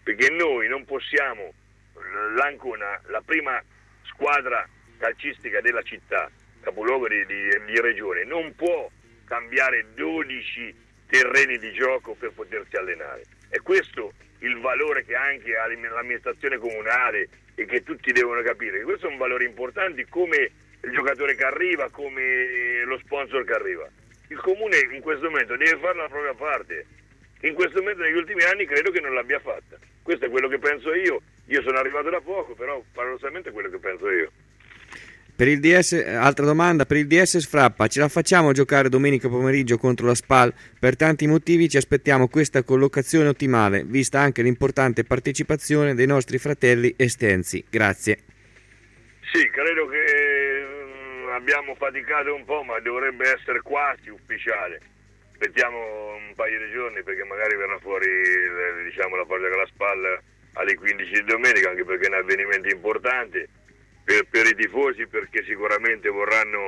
S7: perché noi non possiamo, l'Ancona, la prima squadra calcistica della città, capoluogo di regione, non può cambiare 12 terreni di gioco per potersi allenare. E questo il valore che anche l'amministrazione comunale e che tutti devono capire, che questo è un valore importante, come il giocatore che arriva, come lo sponsor che arriva. Il comune in questo momento deve fare la propria parte. In questo momento negli ultimi anni credo che non l'abbia fatta. Questo è quello che penso io. Io sono arrivato da poco, però paradossalmente è quello che penso io.
S4: Per il DS, altra domanda, per il DS Sfrappa, ce la facciamo giocare domenica pomeriggio contro la SPAL? Per tanti motivi ci aspettiamo questa collocazione ottimale, vista anche l'importante partecipazione dei nostri fratelli estensi. Grazie.
S7: Sì, credo che abbiamo faticato un po', ma dovrebbe essere quasi ufficiale. Aspettiamo un paio di giorni perché magari verrà fuori la partita con la SPAL alle 15 di domenica, anche perché è un avvenimento importante. Per i tifosi, perché sicuramente vorranno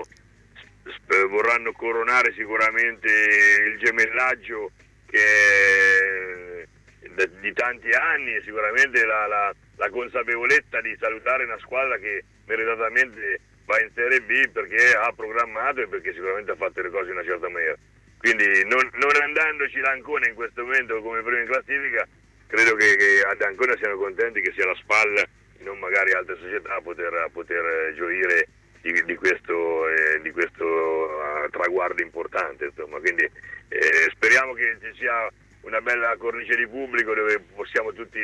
S7: coronare sicuramente il gemellaggio che è di tanti anni, e sicuramente la consapevolezza di salutare una squadra che meritatamente va in Serie B perché ha programmato e perché sicuramente ha fatto le cose in una certa maniera. Quindi non andandoci l'Ancona in questo momento come primo in classifica, credo che ad Ancona siano contenti che sia la SPAL, non magari altre società, a poter gioire di questo traguardo importante, insomma. Quindi speriamo che ci sia una bella cornice di pubblico dove possiamo tutti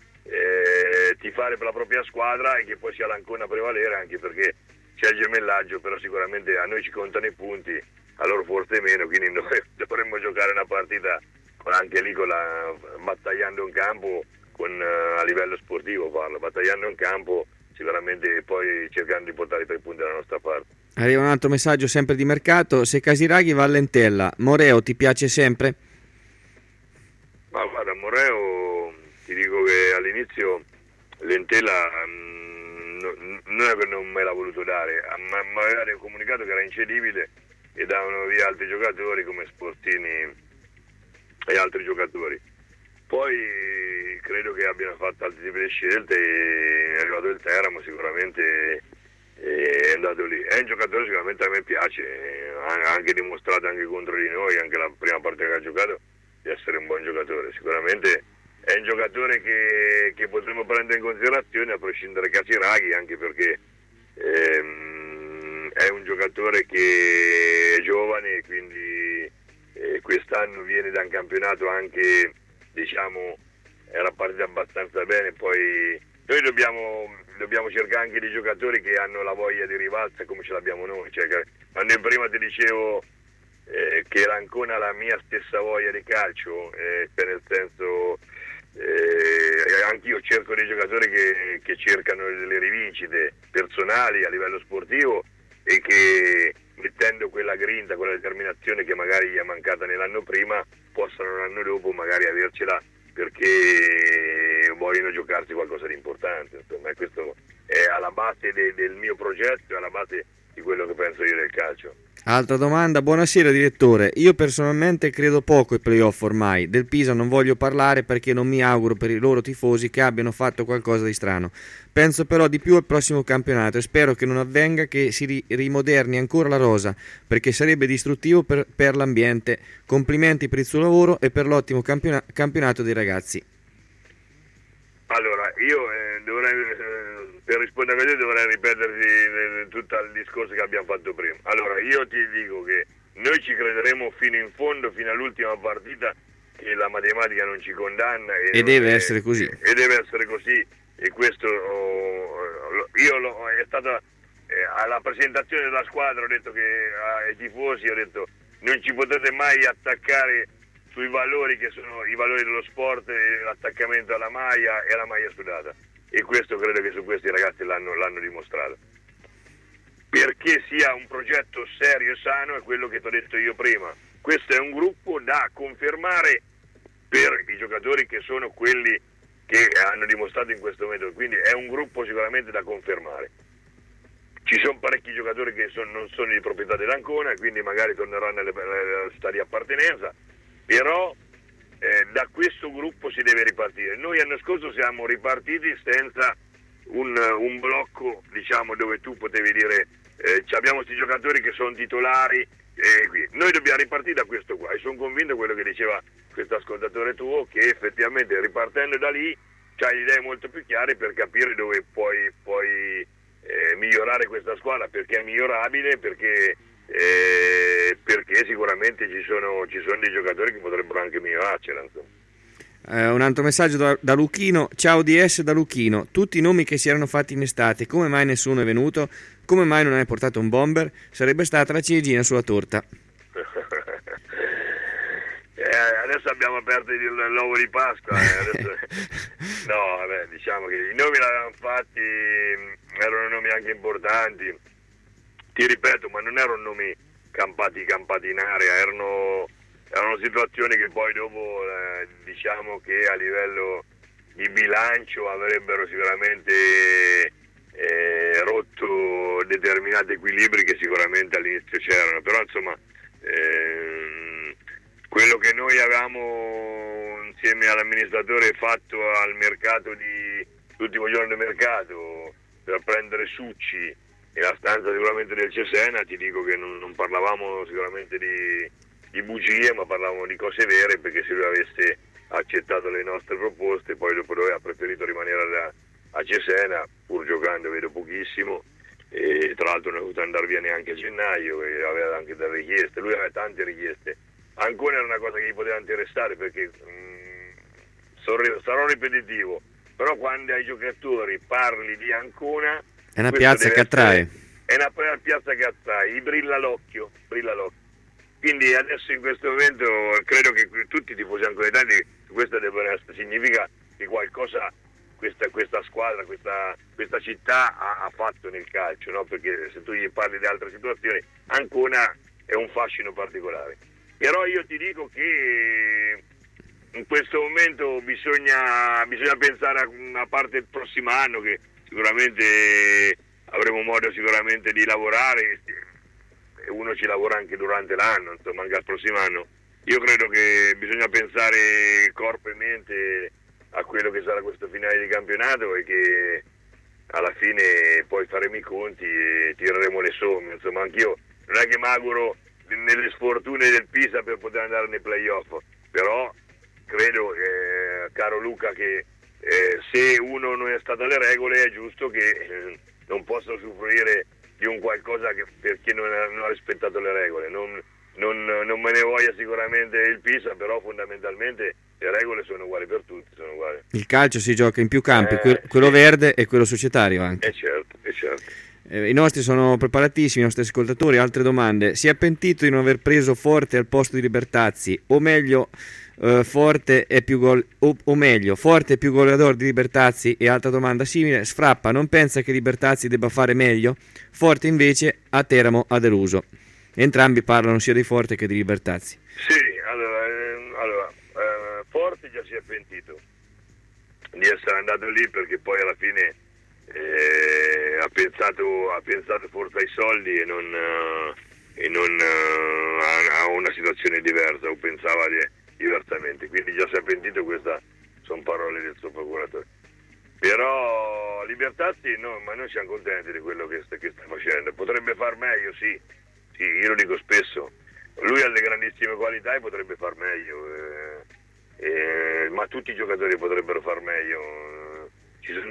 S7: tifare per la propria squadra e che poi sia l'Ancona a prevalere, anche perché c'è il gemellaggio, però sicuramente a noi ci contano i punti, a loro forse meno, quindi noi dovremmo giocare una partita anche lì battagliando in campo, a livello sportivo parlo, battagliando in campo sicuramente, poi cercando di portare i 3 punti dalla nostra parte.
S4: Arriva un altro messaggio sempre di mercato: se Casiraghi va all'Entella, Moreo ti piace sempre?
S7: Ma guarda, Moreo, ti dico che all'inizio l'Entella non è che non me l'ha voluto dare, ma aveva comunicato che era incedibile e davano via altri giocatori come Sportini e altri giocatori. Poi credo che abbiano fatto altri tipi di scelte e è arrivato il Teramo, sicuramente è andato lì. È un giocatore sicuramente a me piace, ha anche dimostrato anche contro di noi, anche la prima partita che ha giocato, di essere un buon giocatore. Sicuramente è un giocatore che potremmo prendere in considerazione a prescindere da Casiraghi, anche perché è un giocatore che è giovane, quindi quest'anno viene da un campionato anche, diciamo, era partita abbastanza bene. Poi noi dobbiamo cercare anche dei giocatori che hanno la voglia di rivalsa come ce l'abbiamo noi, cioè, quando prima ti dicevo che era ancora la mia stessa voglia di calcio, nel senso anch'io cerco dei giocatori che cercano le rivincite personali a livello sportivo e che, mettendo quella grinta, quella determinazione che magari gli è mancata nell'anno prima, possano l'anno dopo magari avercela perché vogliono giocarsi qualcosa di importante. Insomma, questo è alla base del mio progetto, è alla base di quello che penso io del calcio.
S4: Altra domanda: buonasera direttore, io personalmente credo poco ai playoff ormai, del Pisa non voglio parlare perché non mi auguro per i loro tifosi che abbiano fatto qualcosa di strano, penso però di più al prossimo campionato e spero che non avvenga che si rimoderni ancora la rosa, perché sarebbe distruttivo per l'ambiente. Complimenti per il suo lavoro e per l'ottimo campionato dei ragazzi.
S7: Allora, io per rispondere a questo dovrei ripeterti tutto il discorso che abbiamo fatto prima. Allora, io ti dico che noi ci crederemo fino in fondo, fino all'ultima partita, che la matematica non ci condanna e deve essere così. E deve essere così, e questo è stata alla presentazione della squadra, ho detto che ai tifosi, ho detto non ci potete mai attaccare sui valori che sono i valori dello sport, l'attaccamento alla maglia e alla maglia sudata, e questo credo che su questi ragazzi l'hanno dimostrato. Perché sia un progetto serio e sano è quello che ti ho detto io prima, questo è un gruppo da confermare per i giocatori che sono quelli che hanno dimostrato in questo momento, quindi è un gruppo sicuramente da confermare. Ci sono parecchi giocatori che non sono di proprietà dell'Ancona, quindi magari torneranno alla città di appartenenza, però da questo gruppo si deve ripartire. Noi l'anno scorso siamo ripartiti senza un blocco, diciamo, dove tu potevi dire abbiamo questi giocatori che sono titolari, noi dobbiamo ripartire da questo qua, e sono convinto quello che diceva questo ascoltatore tuo, che effettivamente ripartendo da lì c'hai le idee molto più chiare per capire dove puoi migliorare questa squadra, perché è migliorabile, perché sicuramente ci sono dei giocatori che potrebbero anche migliorarcela, insomma.
S4: Un altro messaggio da Lucchino. Ciao DS da Lucchino, tutti i nomi che si erano fatti in estate, come mai nessuno è venuto? Come mai non hai portato un bomber? Sarebbe stata la ciliegina sulla torta.
S7: Adesso abbiamo aperto l'uovo di Pasqua. No, vabbè, diciamo che i nomi l'avevamo fatti, erano nomi anche importanti, ti ripeto, ma non erano nomi campati in aria, erano situazioni che poi dopo diciamo che a livello di bilancio avrebbero sicuramente rotto determinati equilibri che sicuramente all'inizio c'erano, però insomma quello che noi avevamo insieme all'amministratore fatto al mercato l'ultimo giorno del mercato per prendere Succi e la stanza sicuramente del Cesena, ti dico che non parlavamo sicuramente di bugie, ma parlavamo di cose vere, perché se lui avesse accettato le nostre proposte, poi dopo lui ha preferito rimanere a Cesena, pur giocando vedo pochissimo, e tra l'altro non è dovuto andare via neanche a gennaio, e aveva anche delle richieste, lui aveva tante richieste. Ancora era una cosa che gli poteva interessare, perché sarò ripetitivo, però quando ai giocatori parli di Ancona
S4: è una piazza che attrae,
S7: è una piazza che attrae, gli brilla l'occhio. Quindi adesso in questo momento credo che tutti i tifosi anconetani questo significa che qualcosa questa squadra, questa città ha fatto nel calcio, no? Perché se tu gli parli di altre situazioni, Ancona è un fascino particolare. Però io ti dico che in questo momento bisogna pensare a parte il prossimo anno, che sicuramente avremo modo sicuramente di lavorare, e uno ci lavora anche durante l'anno, insomma anche al prossimo anno. Io credo che bisogna pensare corpo e mente a quello che sarà questo finale di campionato, e che alla fine poi faremo i conti e tireremo le somme. Insomma, anch'io non è che mi auguro nelle sfortune del Pisa per poter andare nei playoff, però credo, caro Luca, che se uno non è stato alle regole è giusto che non possa usufruire di un qualcosa perché non ha rispettato le regole. Non me ne voglia sicuramente il Pisa, però fondamentalmente le regole sono uguali per tutti, sono uguali.
S4: Il calcio si gioca in più campi, quello verde e quello societario anche.
S7: Certo.
S4: I nostri sono preparatissimi, i nostri ascoltatori. Altre domande: si è pentito di non aver preso Forte al posto di Libertazzi, o meglio Forte è più goleador di Libertazzi? E altra domanda simile: Sfrappa non pensa che Libertazzi debba fare meglio? Forte invece a Teramo ha deluso. Entrambi parlano sia di Forte che di Libertazzi.
S7: Sì, allora Forte già si è pentito di essere andato lì, perché poi alla fine ha pensato forse ai soldi e non a una situazione diversa, o pensava diversamente, quindi già si è pentito. Queste sono parole del suo procuratore. Però Libertazzi no, ma noi siamo contenti di quello che sta facendo. Potrebbe far meglio, sì, io lo dico spesso, lui ha delle grandissime qualità e potrebbe far meglio, ma tutti i giocatori potrebbero far meglio. Ci sono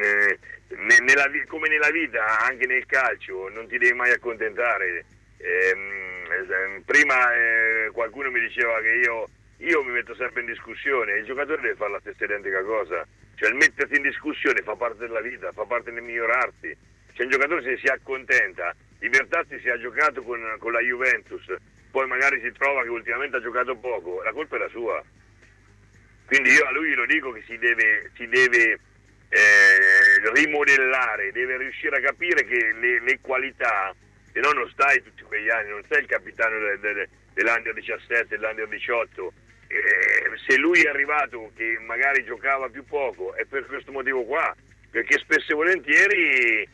S7: come nella vita, anche nel calcio, non ti devi mai accontentare. Prima qualcuno mi diceva che io mi metto sempre in discussione, il giocatore deve fare la stessa identica cosa, cioè il mettersi in discussione fa parte della vita, fa parte del migliorarsi. Cioè un giocatore, se si accontenta, Libertazzi si ha giocato con la Juventus, poi magari si trova che ultimamente ha giocato poco, la colpa è la sua. Quindi io a lui lo dico che si deve rimodellare, deve riuscire a capire che le qualità, se no non stai tutti quegli anni, non sei il capitano dell'Under 17, dell'Under 18. Se lui è arrivato che magari giocava più poco è per questo motivo qua, perché spesso e volentieri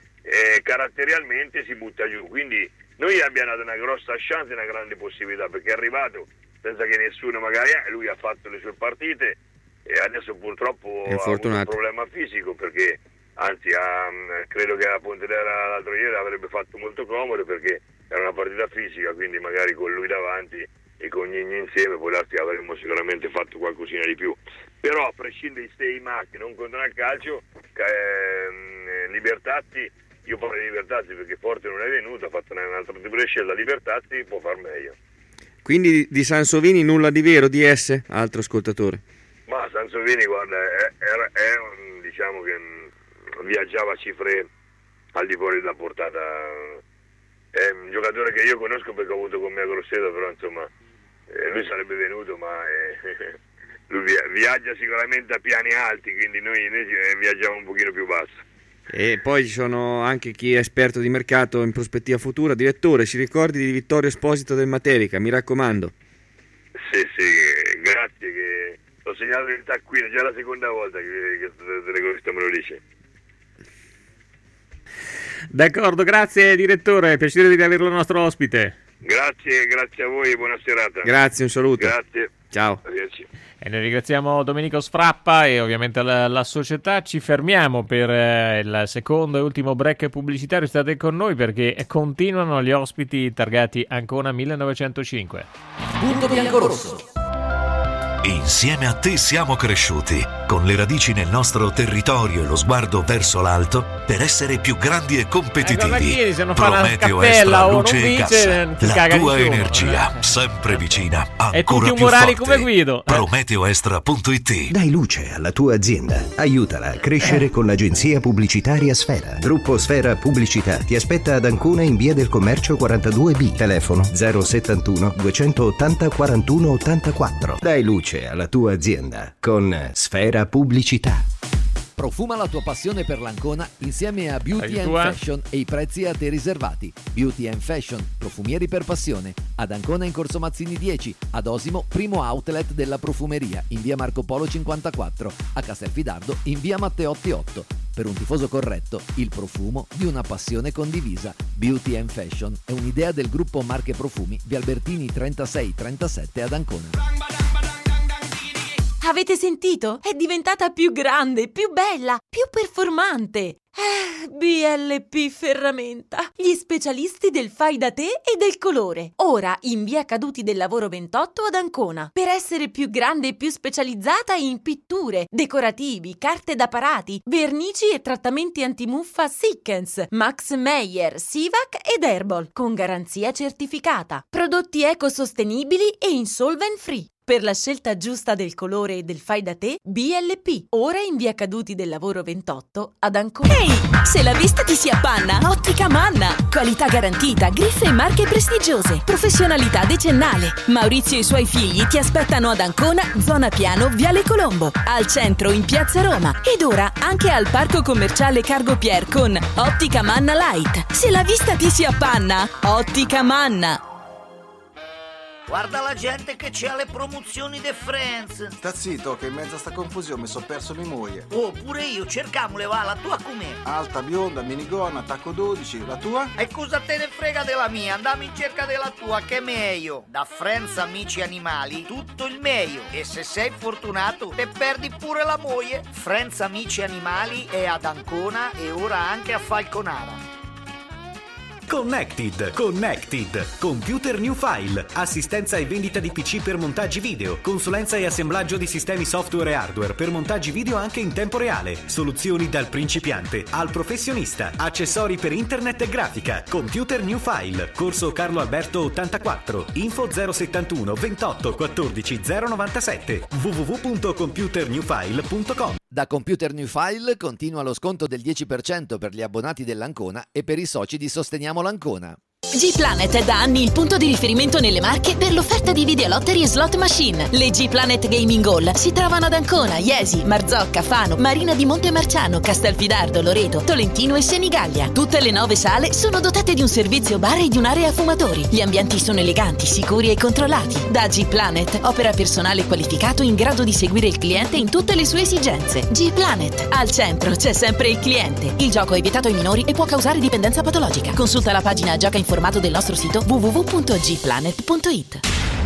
S7: caratterialmente si butta giù. Quindi noi abbiamo dato una grossa chance e una grande possibilità, perché è arrivato senza che nessuno magari lui ha fatto le sue partite e adesso purtroppo ha avuto un problema fisico, perché anzi credo che a Pontedera l'altro ieri avrebbe fatto molto comodo, perché era una partita fisica, quindi magari con lui davanti e con Gnigni insieme poi avremmo sicuramente fatto qualcosina di più. Però a prescindere di Stei che non contano al calcio, Libertazzi, io parlo di Libertazzi perché Forte non è venuto, ha fatto un altro tipo di scelta, Libertazzi può far meglio.
S4: Quindi di Sansovini nulla di vero, DS? Altro ascoltatore.
S7: Ma Sansovini, guarda, diciamo che viaggiava a cifre al di fuori della portata. È un giocatore che io conosco perché ho avuto con me a Grosseto, però insomma lui sarebbe venuto, ma lui viaggia sicuramente a piani alti, quindi noi viaggiamo un pochino più basso.
S4: E poi ci sono anche chi è esperto di mercato in prospettiva futura. Direttore, si ricordi di Vittorio Esposito del Materica, mi raccomando.
S7: Sì, grazie, che l'ho segnato nel taccuino, già la seconda volta che questo me lo dice.
S3: D'accordo, grazie direttore, piacere di averlo nostro ospite.
S7: Grazie a voi, buona serata.
S4: Grazie, un saluto.
S7: Grazie.
S4: Ciao.
S7: Arrivederci.
S3: E noi ringraziamo Domenico Sfrappa e ovviamente la società. Ci fermiamo per il secondo e ultimo break pubblicitario. State con noi perché continuano gli ospiti targati Ancona 1905.
S1: Punto bianco-rosso.
S6: Insieme a te siamo cresciuti, con le radici nel nostro territorio e lo sguardo verso l'alto, per essere più grandi e competitivi. Prometeo Extra Luce e Gas, la tua energia, sempre vicina,
S3: e tutti
S6: ancora più
S3: umorali
S6: forte.
S3: come Guido.
S6: Prometeoextra.it.
S8: Dai luce alla tua azienda, aiutala a crescere con l'agenzia pubblicitaria Sfera. Gruppo Sfera Pubblicità ti aspetta ad Ancona in via del Commercio 42B, telefono 071 280 41 84. Dai luce alla tua azienda con Sfera Pubblicità.
S1: Profuma la tua passione per l'Ancona insieme a Beauty and Fashion e i prezzi a te riservati. Beauty and Fashion, profumieri per passione. Ad Ancona in Corso Mazzini 10, ad Osimo primo outlet della profumeria in via Marco Polo 54, a Castelfidardo in via Matteotti 8. Per un tifoso corretto, il profumo di una passione condivisa. Beauty and Fashion è un'idea del gruppo Marche Profumi via Albertini 3637 ad Ancona.
S2: Avete sentito? È diventata più grande, più bella, più performante. BLP Ferramenta, gli specialisti del fai da te e del colore. Ora in via Caduti del Lavoro 28 ad Ancona. Per essere più grande e più specializzata in pitture, decorativi, carte da parati, vernici e trattamenti antimuffa Sikkens, Max Meyer, Sivac ed Herbal, con garanzia certificata. Prodotti ecosostenibili e insolvent free. Per la scelta giusta del colore e del fai da te, BLP, ora in via Caduti del Lavoro 28 ad Ancona.
S9: Ehi, se la vista ti si appanna, Ottica Manna. Qualità garantita, griffe e marche prestigiose, professionalità decennale. Maurizio e i suoi figli ti aspettano ad Ancona, zona Piano, Viale Colombo, al centro in Piazza Roma ed ora anche al Parco Commerciale Cargo Pier con Ottica Manna Light. Se la vista ti si appanna, Ottica Manna.
S10: Guarda la gente che c'ha le promozioni de Friends.
S11: Sta zitto che in mezzo a sta confusione mi sono perso mia moglie.
S10: Oh, pure io, cercamole va, la tua com'è?
S11: Alta, bionda, minigonna, tacco 12, la tua?
S10: E cosa te ne frega della mia? Andiamo in cerca della tua, che è meglio. Da Friends Amici Animali, tutto il meglio. E se sei fortunato, te perdi pure la moglie. Friends Amici Animali è ad Ancona e ora anche a Falconara.
S12: Connected, Computer New File, assistenza e vendita di PC per montaggi video, consulenza e assemblaggio di sistemi software e hardware per montaggi video anche in tempo reale, soluzioni dal principiante al professionista, accessori per internet e grafica. Computer New File, corso Carlo Alberto 84, info 071 28 14 097, www.computernewfile.com.
S1: Da Computer New File continua lo sconto del 10% per gli abbonati dell'Ancona e per i soci di Sosteniamo l'Ancona.
S2: G-Planet è da anni il punto di riferimento nelle Marche per l'offerta di videolottery e slot machine. Le G-Planet Gaming Hall si trovano ad Ancona, Iesi, Marzocca, Fano, Marina di Montemarciano, Castelfidardo, Loreto, Tolentino e Senigallia. Tutte le 9 sale sono dotate di un servizio bar e di un'area fumatori. Gli ambienti sono eleganti, sicuri e controllati. Da G-Planet opera personale qualificato in grado di seguire il cliente in tutte le sue esigenze. G-Planet, al centro c'è sempre il cliente. Il gioco è vietato ai minori e può causare dipendenza patologica. Consulta la pagina Gioca Informato del nostro sito www.gplanet.it.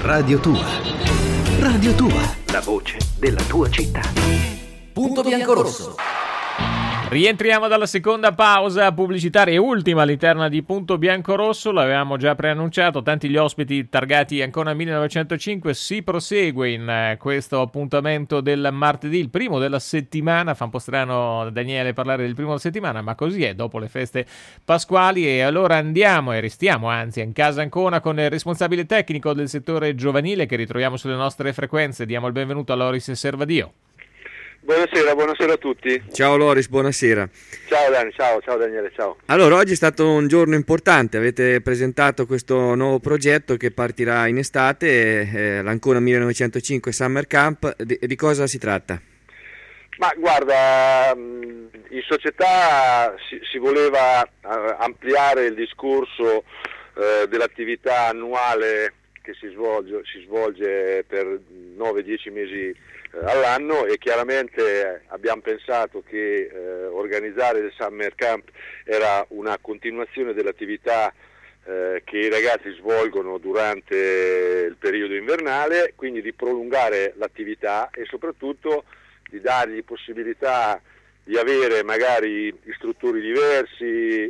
S8: Radio Tua. Radio Tua, la voce della tua città.
S1: Punto bianco-rosso.
S3: Rientriamo dalla seconda pausa pubblicitaria e ultima all'interno di Punto Bianco-Rosso, l'avevamo già preannunciato, tanti gli ospiti targati Ancona 1905, si prosegue in questo appuntamento del martedì, il primo della settimana, fa un po' strano Daniele parlare del primo della settimana, ma così è, dopo le feste pasquali, e allora andiamo e restiamo anzi in casa Ancona con il responsabile tecnico del settore giovanile che ritroviamo sulle nostre frequenze, diamo il benvenuto a Loris Servadio.
S13: Buonasera a tutti.
S4: Ciao Loris, buonasera.
S13: Ciao Dani, ciao Daniele, ciao.
S4: Allora, oggi è stato un giorno importante, avete presentato questo nuovo progetto che partirà in estate, l'Ancona 1905 Summer Camp, di cosa si tratta?
S13: Ma guarda, in società si voleva ampliare il discorso dell'attività annuale che si svolge per 9-10 mesi all'anno, e chiaramente abbiamo pensato che organizzare il Summer Camp era una continuazione dell'attività che i ragazzi svolgono durante il periodo invernale, quindi di prolungare l'attività e soprattutto di dargli possibilità di avere magari istruttori diversi,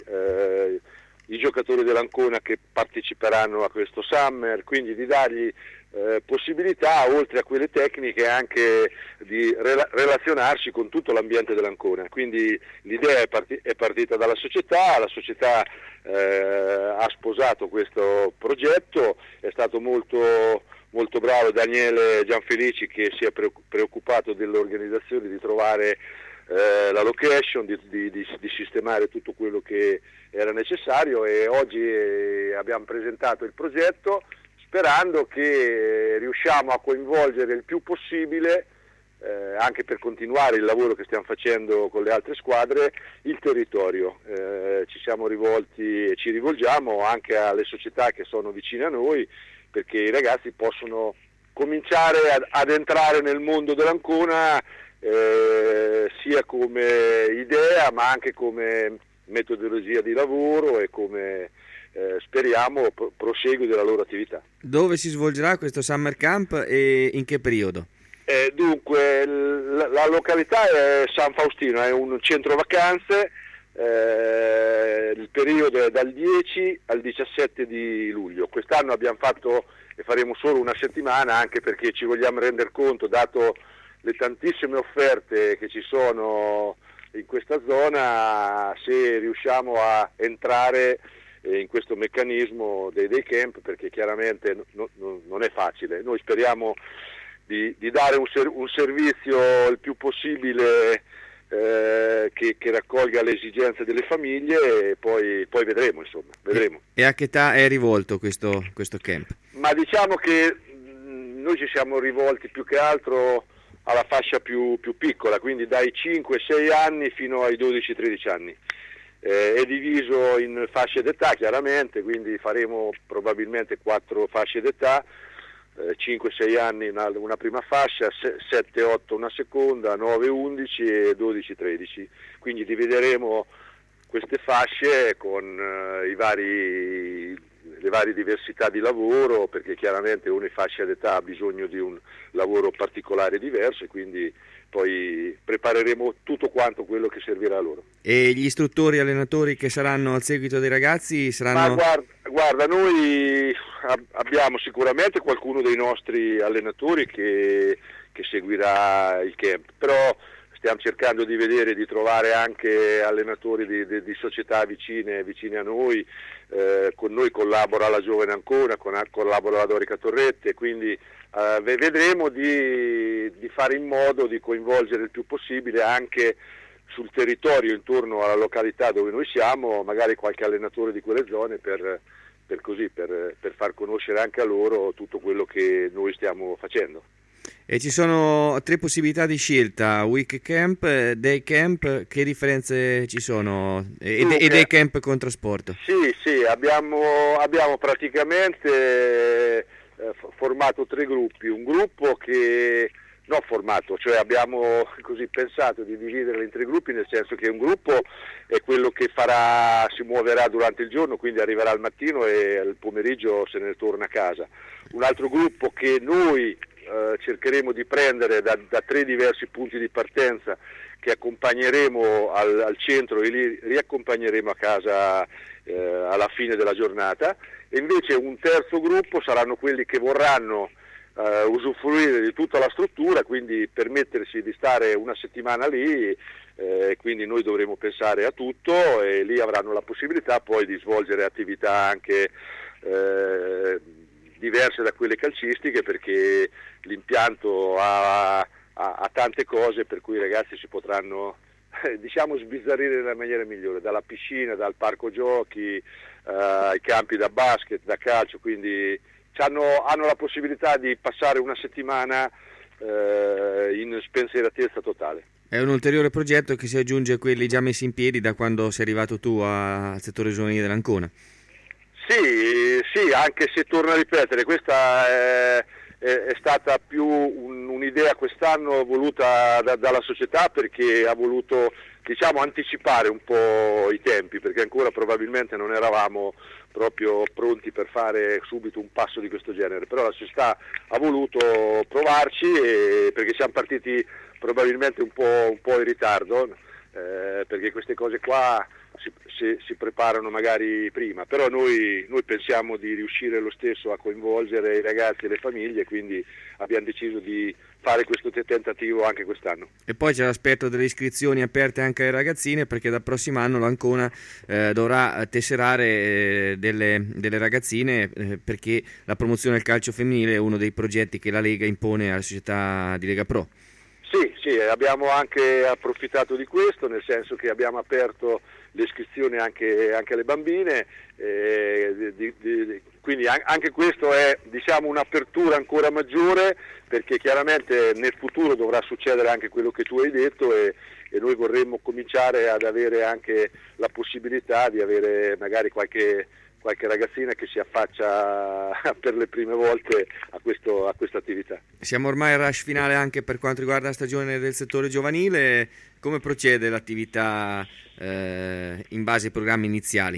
S13: i giocatori dell'Ancona che parteciperanno a questo Summer, quindi di dargli possibilità, oltre a quelle tecniche, anche di relazionarsi con tutto l'ambiente dell'Ancona. Quindi l'idea è partita dalla società, la società ha sposato questo progetto, è stato molto bravo Daniele Gianfelici che si è preoccupato dell'organizzazione, di trovare la location, di sistemare tutto quello che era necessario, e oggi abbiamo presentato il progetto sperando che riusciamo a coinvolgere il più possibile, anche per continuare il lavoro che stiamo facendo con le altre squadre, il territorio. Ci siamo rivolti e ci rivolgiamo anche alle società che sono vicine a noi, perché i ragazzi possono cominciare ad entrare nel mondo dell'Ancona, sia come idea ma anche come metodologia di lavoro e come speriamo proseguo della loro attività.
S4: Dove si svolgerà questo Summer Camp e in che periodo?
S13: Dunque la località è San Faustino, è un centro vacanze, il periodo è dal 10 al 17 di luglio. Quest'anno abbiamo fatto e faremo solo una settimana, anche perché ci vogliamo rendere conto, dato le tantissime offerte che ci sono in questa zona, se riusciamo a entrare in questo meccanismo dei day camp, perché chiaramente non è facile. Noi speriamo di dare un servizio il più possibile che raccolga le esigenze delle famiglie, e poi vedremo.
S4: E a che età è rivolto questo camp?
S13: Ma diciamo che noi ci siamo rivolti più che altro alla fascia più piccola, quindi dai 5-6 anni fino ai 12-13 anni. È diviso in fasce d'età chiaramente, quindi faremo probabilmente 4 fasce d'età, 5-6 anni una prima fascia, 7-8 una seconda, 9-11 e 12-13, quindi divideremo queste fasce con le varie diversità di lavoro, perché chiaramente ogni fascia d'età ha bisogno di un lavoro particolare diverso, e quindi poi prepareremo tutto quanto quello che servirà a loro.
S4: E gli istruttori, allenatori che saranno al seguito dei ragazzi saranno...
S13: Ma guarda, noi abbiamo sicuramente qualcuno dei nostri allenatori che seguirà il camp, però stiamo cercando di vedere, di trovare anche allenatori di società vicine a noi. Con noi collabora la Giovane Ancona, collabora la Dorica Torrette, quindi vedremo di fare in modo di coinvolgere il più possibile anche sul territorio intorno alla località dove noi siamo, magari qualche allenatore di quelle zone per far conoscere anche a loro tutto quello che noi stiamo facendo.
S4: E ci sono 3 possibilità di scelta: week camp, day camp, che differenze ci sono? E day camp con trasporto?
S13: Sì, abbiamo praticamente formato 3 gruppi. Un gruppo che cioè abbiamo così pensato di dividerle in 3 gruppi, nel senso che un gruppo è quello che si muoverà durante il giorno, quindi arriverà al mattino e al pomeriggio se ne torna a casa. Un altro gruppo che noi cercheremo di prendere da 3 diversi punti di partenza, che accompagneremo al centro e li riaccompagneremo a casa alla fine della giornata, e invece un terzo gruppo saranno quelli che vorranno usufruire di tutta la struttura, quindi permettersi di stare una settimana lì, quindi noi dovremo pensare a tutto e lì avranno la possibilità poi di svolgere attività anche diverse da quelle calcistiche, perché l'impianto ha tante cose per cui i ragazzi si potranno sbizzarrire nella maniera migliore, dalla piscina, dal parco giochi, ai campi da basket, da calcio, quindi hanno la possibilità di passare una settimana in spensieratezza totale.
S4: È un ulteriore progetto che si aggiunge a quelli già messi in piedi da quando sei arrivato tu al settore giovanile dell'Ancona.
S13: Sì, anche se torno a ripetere, questa è stata più un'idea quest'anno voluta dalla società, perché ha voluto anticipare un po' i tempi, perché ancora probabilmente non eravamo proprio pronti per fare subito un passo di questo genere, però la società ha voluto provarci, perché siamo partiti probabilmente un po' in ritardo, perché queste cose qua si preparano magari prima, però noi pensiamo di riuscire lo stesso a coinvolgere i ragazzi e le famiglie, quindi abbiamo deciso di fare questo tentativo anche quest'anno.
S4: E poi c'è l'aspetto delle iscrizioni aperte anche alle ragazzine, perché dal prossimo anno l'Ancona dovrà tesserare delle ragazzine, perché la promozione del calcio femminile è uno dei progetti che la Lega impone alla società di Lega Pro.
S13: Sì, abbiamo anche approfittato di questo, nel senso che abbiamo aperto le iscrizioni anche alle bambine, quindi anche questo è un'apertura ancora maggiore, perché chiaramente nel futuro dovrà succedere anche quello che tu hai detto, e noi vorremmo cominciare ad avere anche la possibilità di avere magari qualche ragazzina che si affaccia per le prime volte a questa attività.
S4: Siamo ormai al rush finale anche per quanto riguarda la stagione del settore giovanile. Come procede l'attività in base ai programmi iniziali?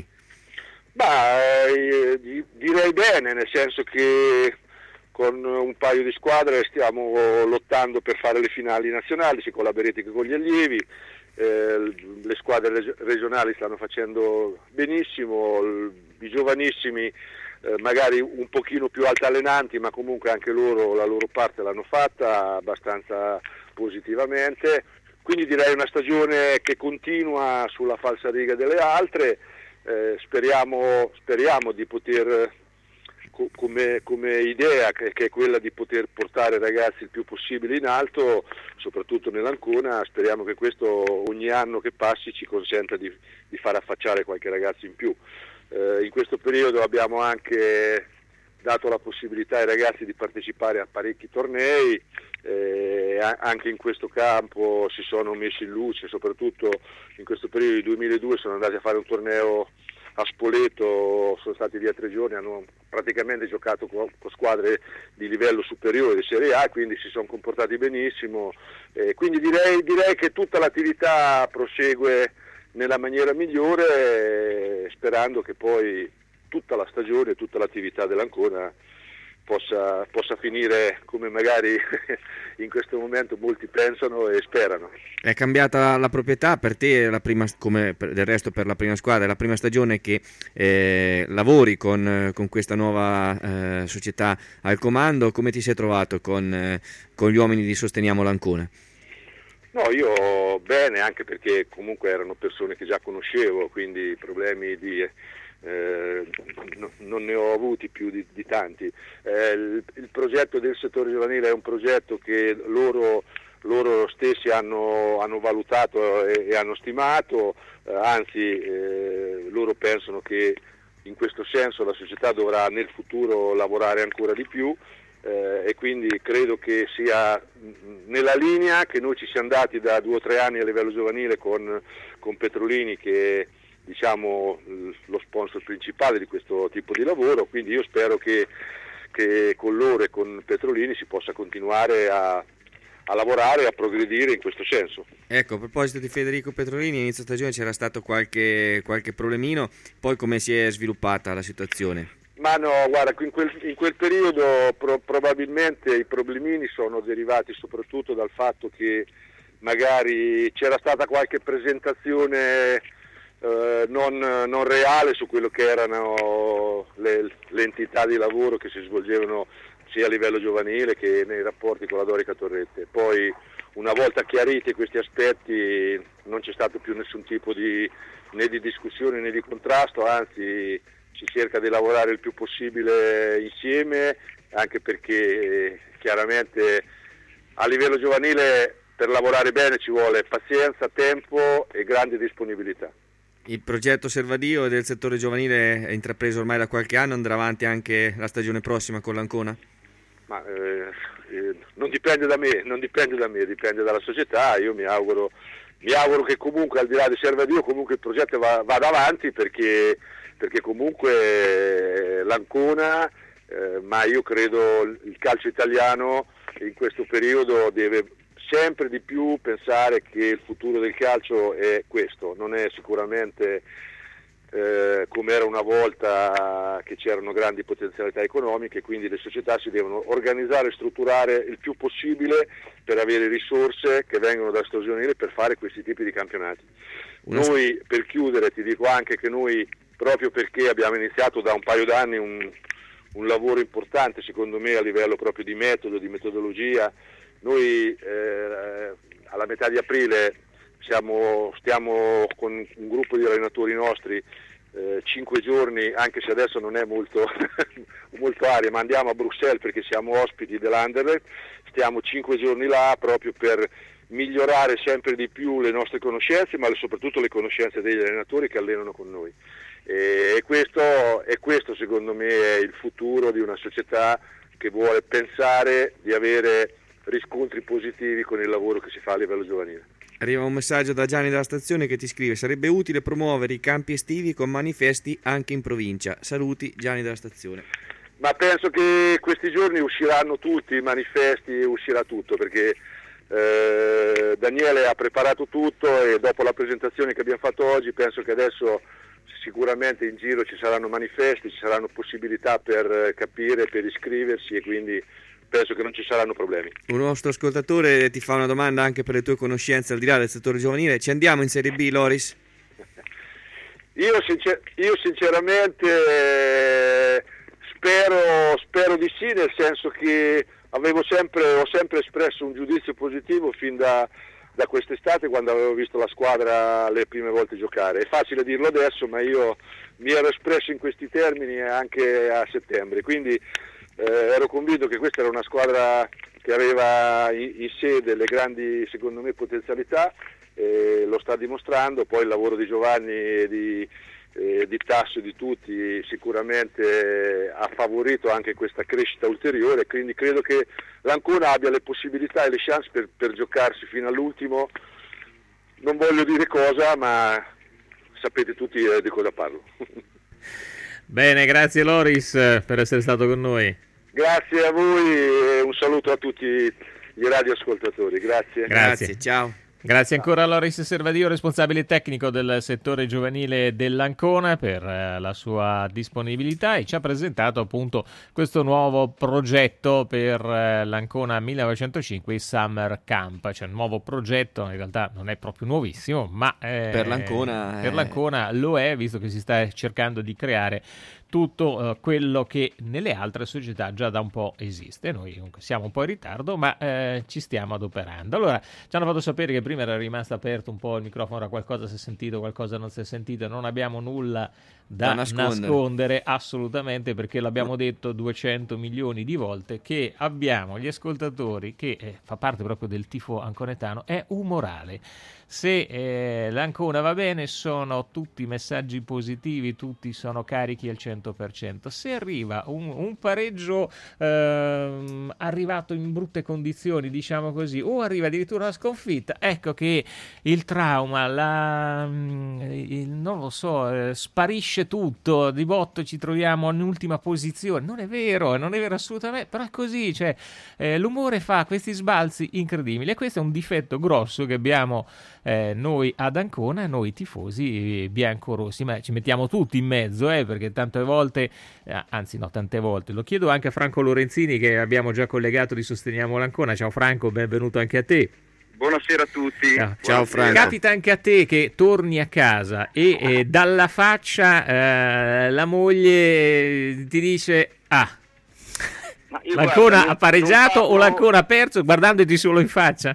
S13: Direi bene, nel senso che con un paio di squadre stiamo lottando per fare le finali nazionali, si collaborerete con gli allievi. Le squadre regionali stanno facendo benissimo, i giovanissimi magari un pochino più altalenanti, ma comunque anche loro la loro parte l'hanno fatta abbastanza positivamente, quindi direi una stagione che continua sulla falsariga delle altre. Speriamo di poter, come idea, che è quella di poter portare i ragazzi il più possibile in alto, soprattutto nell'Ancona. Speriamo che questo ogni anno che passi ci consenta di far affacciare qualche ragazzo in più. In questo periodo abbiamo anche dato la possibilità ai ragazzi di partecipare a parecchi tornei, anche in questo campo si sono messi in luce, soprattutto in questo periodo i 2002 sono andati a fare un torneo a Spoleto, sono stati via 3 giorni, hanno praticamente giocato con squadre di livello superiore di Serie A, quindi si sono comportati benissimo, quindi direi che tutta l'attività prosegue nella maniera migliore, sperando che poi tutta la stagione, tutta l'attività dell'Ancona possa finire come magari in questo momento molti pensano e sperano.
S4: È cambiata la proprietà per te, come del resto per la prima squadra, è la prima stagione che lavori con questa nuova società al comando. Come ti sei trovato con gli uomini di Sosteniamo l'Ancona?
S13: No, io bene, anche perché comunque erano persone che già conoscevo, quindi problemi non ne ho avuti più di tanti. Il progetto del settore giovanile è un progetto che loro stessi hanno valutato e hanno stimato, anzi loro pensano che in questo senso la società dovrà nel futuro lavorare ancora di più, e quindi credo che sia nella linea che noi ci siamo dati da 2 o 3 anni a livello giovanile con Petrolini, che diciamo lo sponsor principale di questo tipo di lavoro, quindi io spero che con loro e con Petrolini si possa continuare a lavorare e a progredire in questo senso.
S4: Ecco, a proposito di Federico Petrolini, inizio stagione c'era stato qualche problemino, poi come si è sviluppata la situazione?
S13: Ma no, guarda, in quel periodo probabilmente i problemini sono derivati soprattutto dal fatto che magari c'era stata qualche presentazione non reale su quello che erano le entità di lavoro che si svolgevano sia a livello giovanile che nei rapporti con la Dorica Torrette. Poi una volta chiariti questi aspetti non c'è stato più nessun tipo né di discussione né di contrasto, anzi si cerca di lavorare il più possibile insieme, anche perché chiaramente a livello giovanile per lavorare bene ci vuole pazienza, tempo e grande disponibilità.
S4: Il progetto Servadio del settore giovanile è intrapreso ormai da qualche anno, andrà avanti anche la stagione prossima con l'Ancona?
S13: Ma non dipende da me, dipende dalla società. Io mi auguro che comunque al di là di Servadio comunque il progetto vada avanti perché comunque l'Ancona, ma io credo il calcio italiano in questo periodo deve sempre di più pensare che il futuro del calcio è questo, non è sicuramente come era una volta che c'erano grandi potenzialità economiche, quindi le società si devono organizzare e strutturare il più possibile per avere risorse che vengono da stagione per fare questi tipi di campionati. Noi, per chiudere, ti dico anche che noi, proprio perché abbiamo iniziato da un paio d'anni un lavoro importante secondo me a livello proprio di metodo, di metodologia, noi alla metà di aprile stiamo con un gruppo di allenatori nostri 5 giorni, anche se adesso non è molto aria, ma andiamo a Bruxelles perché siamo ospiti dell'Anderlecht, stiamo 5 giorni là proprio per migliorare sempre di più le nostre conoscenze, ma soprattutto le conoscenze degli allenatori che allenano con noi. E questo secondo me è il futuro di una società che vuole pensare di avere riscontri positivi con il lavoro che si fa a livello giovanile.
S4: Arriva un messaggio da Gianni della stazione che ti scrive: sarebbe utile promuovere i campi estivi con manifesti anche in provincia. Saluti, Gianni della stazione.
S13: Ma penso che questi giorni usciranno tutti i manifesti, uscirà tutto, perché Daniele ha preparato tutto e dopo la presentazione che abbiamo fatto oggi penso che adesso sicuramente in giro ci saranno manifesti, ci saranno possibilità per capire, per iscriversi, e quindi penso che non ci saranno problemi.
S4: Un nostro ascoltatore ti fa una domanda anche per le tue conoscenze al di là del settore giovanile: ci andiamo in Serie B, Loris?
S13: Io sinceramente spero di sì, nel senso che ho sempre espresso un giudizio positivo fin da quest'estate, quando avevo visto la squadra le prime volte giocare. È facile dirlo adesso, ma io mi ero espresso in questi termini anche a settembre, quindi ero convinto che questa era una squadra che aveva in sé delle grandi, secondo me, potenzialità, lo sta dimostrando. Poi il lavoro di Giovanni e di Tasso e di tutti sicuramente ha favorito anche questa crescita ulteriore, quindi credo che l'Ancona abbia le possibilità e le chance per giocarsi fino all'ultimo. Non voglio dire cosa, ma sapete tutti di cosa parlo.
S3: Bene, grazie Loris per essere stato con noi.
S13: Grazie a voi e un saluto a tutti gli radioascoltatori.
S3: Grazie,
S4: ciao.
S3: Grazie ancora a Loris Servadio, responsabile tecnico del settore giovanile dell'Ancona, per la sua disponibilità, e ci ha presentato appunto questo nuovo progetto per l'Ancona 1905, il Summer Camp. Cioè un nuovo progetto, in realtà non è proprio nuovissimo, ma
S4: per
S3: l'Ancona lo è, visto che si sta cercando di creare tutto quello che nelle altre società già da un po' esiste. Noi comunque siamo un po' in ritardo, ma ci stiamo adoperando. Allora, ci hanno fatto sapere che prima era rimasto aperto un po' il microfono, era qualcosa si è sentito, qualcosa non si è sentito. Non abbiamo nulla da nascondere, assolutamente, perché l'abbiamo detto 200 milioni di volte che abbiamo gli ascoltatori, che fa parte proprio del tifo anconetano, è umorale. se l'Ancona va bene sono tutti messaggi positivi, tutti sono carichi al 100%. Se arriva un pareggio arrivato in brutte condizioni, diciamo così, o arriva addirittura una sconfitta, ecco che il trauma, non lo so, sparisce tutto, di botto ci troviamo in ultima posizione. Non è vero assolutamente, però è così, cioè l'umore fa questi sbalzi incredibili e questo è un difetto grosso che abbiamo noi ad Ancona, noi tifosi biancorossi, ma ci mettiamo tutti in mezzo, perché tante volte, lo chiedo anche a Franco Lorenzini che abbiamo già collegato di Sosteniamo l'Ancona. Ciao Franco, benvenuto anche a te.
S14: Buonasera a tutti.
S3: Ciao Franco. Capita anche a te che torni a casa e dalla faccia la moglie ti dice l'Ancona ha pareggiato o l'Ancona ha perso guardandoti solo in faccia?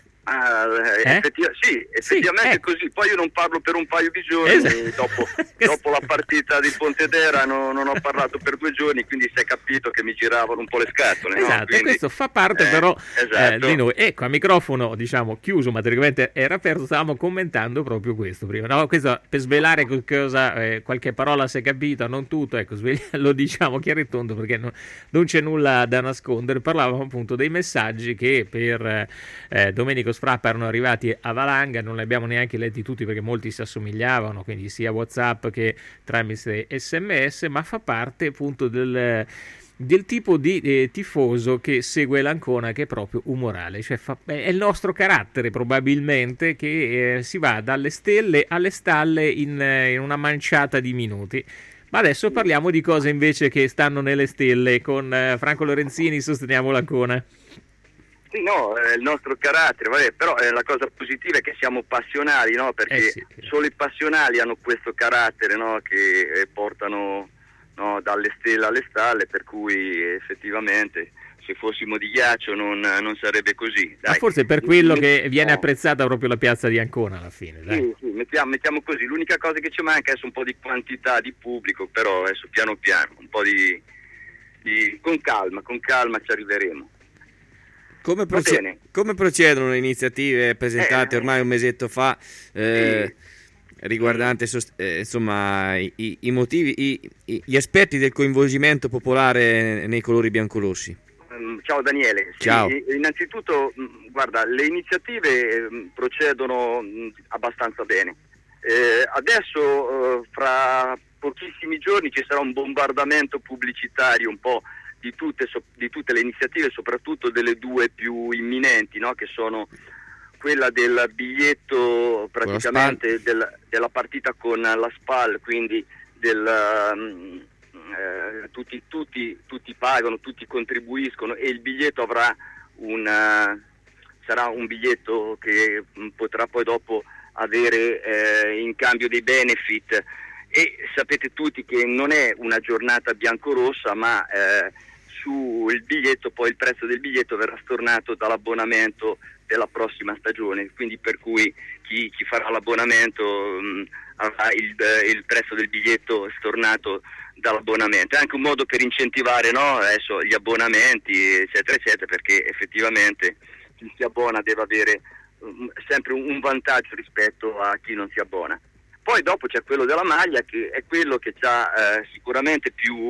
S14: Effettivamente è così. Poi io non parlo per un paio di giorni, dopo la partita di Pontedera non ho parlato per 2 giorni, quindi si è capito che mi giravano un po' le scatole.
S3: Esatto,
S14: no? Quindi,
S3: e questo fa parte però
S14: esatto.
S3: di noi. Ecco, a microfono diciamo chiuso, ma teoricamente era aperto, stavamo commentando proprio questo prima. No, questo per svelare qualche parola si è capita, non tutto, ecco, lo diciamo chiaro e tondo perché non c'è nulla da nascondere. Parlavamo appunto dei messaggi che per Domenico Sfrappa erano arrivati a valanga, non li abbiamo neanche letti tutti perché molti si assomigliavano, quindi sia WhatsApp che tramite SMS, ma fa parte appunto del tipo di tifoso che segue l'Ancona, che è proprio umorale, cioè è il nostro carattere probabilmente che si va dalle stelle alle stalle in una manciata di minuti. Ma adesso parliamo di cose invece che stanno nelle stelle con Franco Lorenzini, Sosteniamo l'Ancona.
S14: Sì, no, è il nostro carattere, però la cosa positiva è che siamo passionali, no? Perché solo i passionali hanno questo carattere, no? Che portano, no, dalle stelle alle stalle, per cui effettivamente se fossimo di ghiaccio non sarebbe così. Dai.
S3: Ma forse è per quello che viene apprezzata proprio la piazza di Ancona alla fine. Dai.
S14: Sì, mettiamo così. L'unica cosa che ci manca è un po' di quantità di pubblico, però adesso piano piano, un po' con calma ci arriveremo.
S4: Come procedono le iniziative presentate ormai un mesetto fa riguardante insomma i motivi, gli aspetti del coinvolgimento popolare nei colori biancorossi?
S14: Ciao Daniele.
S4: Ciao.
S14: Sì, innanzitutto, guarda, le iniziative procedono abbastanza bene. Adesso fra pochissimi giorni ci sarà un bombardamento pubblicitario un po' di tutte le iniziative, soprattutto delle 2 più imminenti, no? Che sono quella del biglietto praticamente della partita con la SPAL, quindi tutti pagano, tutti contribuiscono e il biglietto sarà un biglietto che potrà poi dopo avere in cambio dei benefit. E sapete tutti che non è una giornata biancorossa, ma sul biglietto poi il prezzo del biglietto verrà stornato dall'abbonamento della prossima stagione, quindi per cui chi farà l'abbonamento avrà il prezzo del biglietto stornato dall'abbonamento. È anche un modo per incentivare, no? Adesso gli abbonamenti eccetera eccetera, perché effettivamente chi si abbona deve avere sempre un vantaggio rispetto a chi non si abbona. Poi dopo c'è quello della maglia, che è quello che ha sicuramente più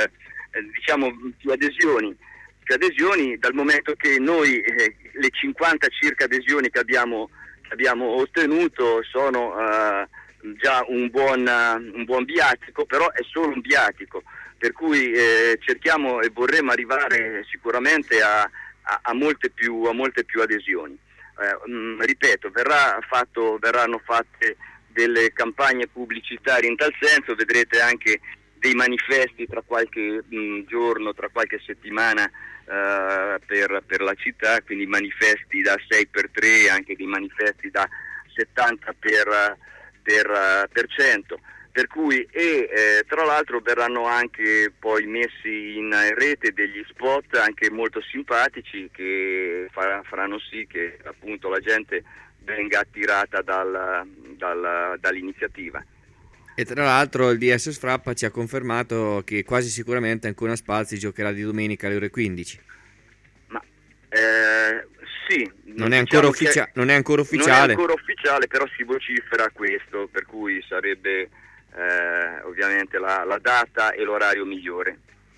S14: adesioni, dal momento che noi le 50 circa adesioni che abbiamo ottenuto sono già un buon viatico, però è solo un viatico, per cui cerchiamo e vorremmo arrivare sicuramente a molte più adesioni. Ripeto, verranno fatte delle campagne pubblicitarie in tal senso, vedrete anche dei manifesti tra qualche giorno, tra qualche settimana per la città, quindi manifesti da 6x3, anche dei manifesti da 70%, per cui tra l'altro verranno anche poi messi in rete degli spot anche molto simpatici che faranno sì che appunto la gente venga attirata dall'iniziativa.
S4: E tra l'altro il DS Sfrappa ci ha confermato che quasi sicuramente Ancona Spalzi giocherà di domenica alle ore 15.
S14: Ma Sì,
S4: non è ancora ufficiale.
S14: Non è ancora ufficiale, però si vocifera questo, per cui sarebbe ovviamente la data e l'orario migliore.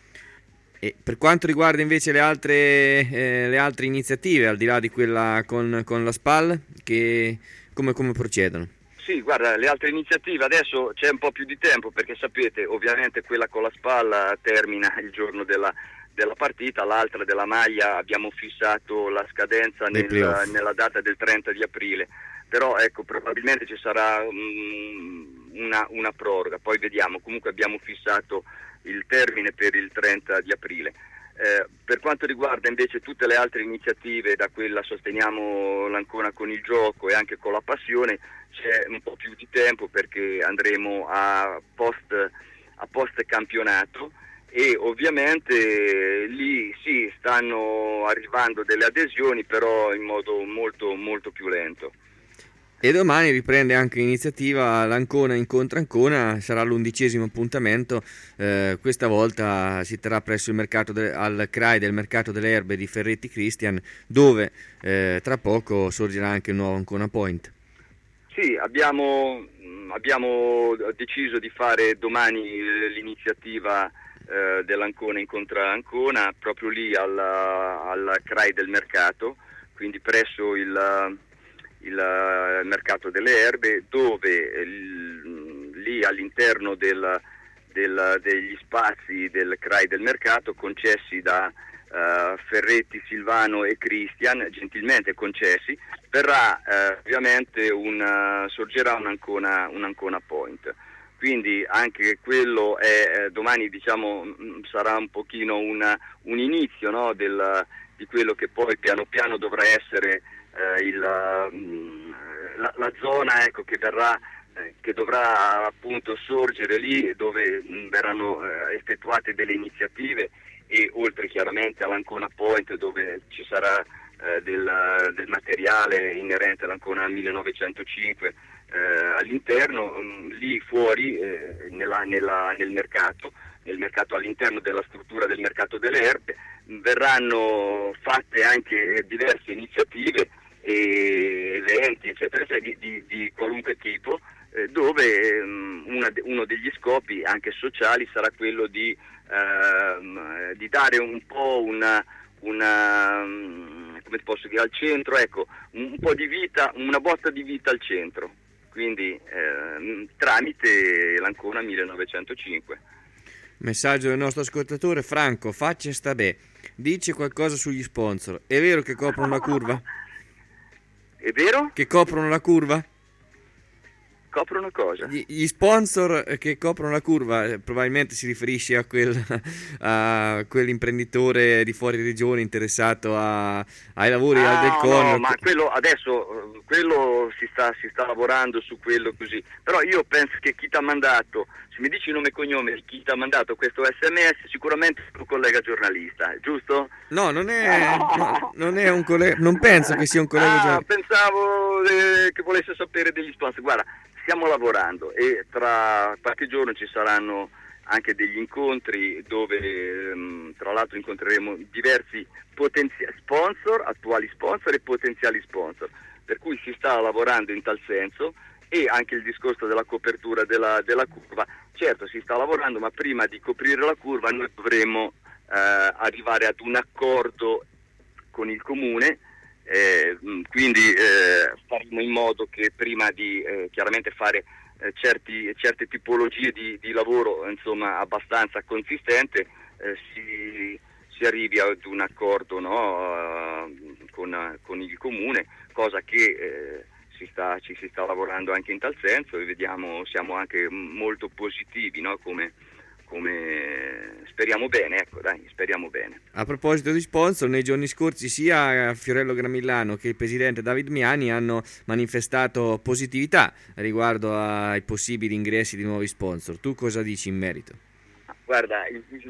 S4: E per quanto riguarda invece le altre iniziative, al di là di quella con la SPAL, come procedono?
S14: Sì, guarda, le altre iniziative adesso c'è un po' più di tempo, perché sapete, ovviamente quella con la SPAL termina il giorno della partita, l'altra della maglia abbiamo fissato la scadenza nella data del 30 di aprile, però ecco, probabilmente ci sarà una proroga, poi vediamo. Comunque abbiamo fissato il termine per il 30 di aprile. Per quanto riguarda invece tutte le altre iniziative, da quella Sosteniamo l'Ancona con il gioco e anche con la passione, c'è un po' più di tempo, perché andremo a post campionato, e ovviamente lì sì, stanno arrivando delle adesioni, però in modo molto molto più lento.
S4: E domani riprende anche l'iniziativa l'Ancona incontra Ancona, sarà l'11° appuntamento, questa volta si terrà presso il mercato al CRAI del Mercato delle Erbe di Ferretti Christian, dove tra poco sorgerà anche il nuovo Ancona Point.
S14: Sì, abbiamo deciso di fare domani l'iniziativa dell'Ancona incontra Ancona, proprio lì al CRAI del mercato, quindi presso il mercato delle erbe, dove lì all'interno degli spazi del CRAI del mercato, concessi da Ferretti, Silvano e Christian, gentilmente concessi, verrà ovviamente sorgerà un Ancona Point. Quindi anche quello è domani, diciamo, sarà un pochino un inizio, no, di quello che poi piano piano dovrà essere la zona, ecco, che dovrà appunto sorgere lì, dove verranno effettuate delle iniziative, e oltre chiaramente all'Ancona Point, dove ci sarà del materiale inerente all'Ancona 1905 all'interno, lì fuori nel mercato all'interno della struttura del mercato delle erbe verranno fatte anche diverse iniziative e eventi eccetera di qualunque tipo, dove uno degli scopi anche sociali sarà quello di dare un po' come posso dire, al centro, ecco, un po' di vita, una botta di vita al centro, quindi tramite l'Ancona 1905.
S4: Messaggio del nostro ascoltatore Franco: faccia sta beh, dice qualcosa sugli sponsor. È vero che coprono la curva?
S14: È vero?
S4: Che coprono la curva?
S14: Coprono cosa?
S4: Gli sponsor che coprono la curva, probabilmente si riferisce a quell'imprenditore di fuori regione interessato ai lavori del CON.
S14: No, ma quello adesso si sta lavorando su quello, così. Però io penso che chi ti ha mandato, se mi dici nome e cognome di chi ti ha mandato questo SMS, sicuramente è un collega giornalista, giusto?
S4: No, non è un collega, non penso che sia un collega giornalista.
S14: Pensavo che volesse sapere degli sponsor. Guarda, stiamo lavorando e tra qualche giorno ci saranno anche degli incontri dove tra l'altro incontreremo diversi attuali sponsor e potenziali sponsor, per cui si sta lavorando in tal senso. E anche il discorso della copertura della curva, certo si sta lavorando, ma prima di coprire la curva noi dovremo arrivare ad un accordo con il comune. Quindi faremo in modo che prima di chiaramente fare certe tipologie di lavoro, insomma, abbastanza consistente, si arrivi ad un accordo, no, con il comune, cosa che ci si sta lavorando anche in tal senso, e vediamo, siamo anche molto positivi, no, come speriamo bene, ecco, dai, speriamo bene.
S4: A proposito di sponsor, nei giorni scorsi sia Fiorello Gramillano che il presidente David Miani hanno manifestato positività riguardo ai possibili ingressi di nuovi sponsor. Tu cosa dici in merito?
S14: Guarda,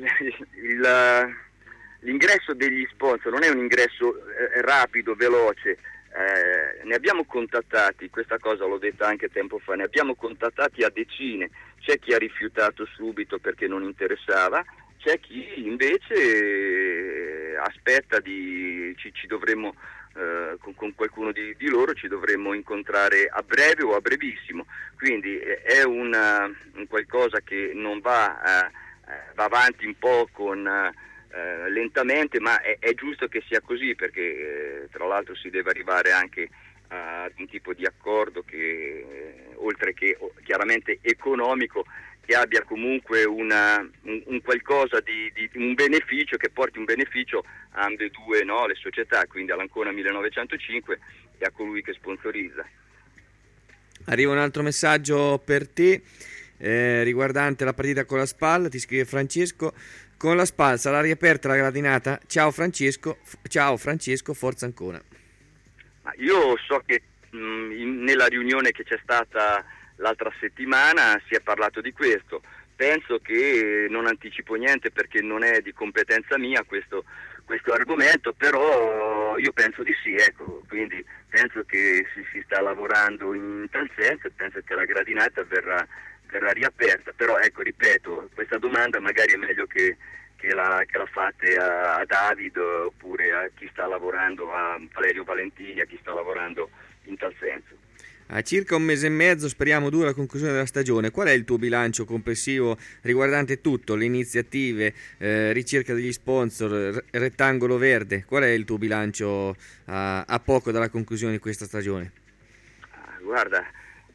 S14: l'ingresso degli sponsor non è un ingresso rapido, veloce. Ne abbiamo contattati, questa cosa l'ho detta anche tempo fa, ne abbiamo contattati a decine. C'è chi ha rifiutato subito perché non interessava, c'è chi invece aspetta ci dovremmo con qualcuno di loro ci dovremmo incontrare a breve o a brevissimo, quindi è un qualcosa che non va avanti un po' lentamente, ma è giusto che sia così, perché tra l'altro si deve arrivare anche ad un tipo di accordo che oltre che chiaramente economico, che abbia comunque un qualcosa di un beneficio, che porti un beneficio a ambedue, no, le società, quindi all'Ancona 1905 e a colui che sponsorizza.
S4: Arriva un altro messaggio per te riguardante la partita con la SPAL. Ti scrive Francesco: con la SPAL sarà riaperta la gradinata? Ciao Francesco, forza Ancona.
S14: Ma io so che nella riunione che c'è stata l'altra settimana si è parlato di questo. Penso che, non anticipo niente perché non è di competenza mia questo argomento, però io penso di sì, ecco, quindi penso che si sta lavorando in tal senso, penso che la gradinata verrà riaperta, però ecco, ripeto, questa domanda magari è meglio che la fate a David oppure a chi sta lavorando, a Valerio Valentini, a chi sta lavorando in tal senso.
S4: A circa un mese e mezzo speriamo dura la conclusione della stagione. Qual è il tuo bilancio complessivo riguardante tutto, le iniziative, ricerca degli sponsor, rettangolo verde? Qual è il tuo bilancio a poco dalla conclusione di questa stagione?
S14: Guarda,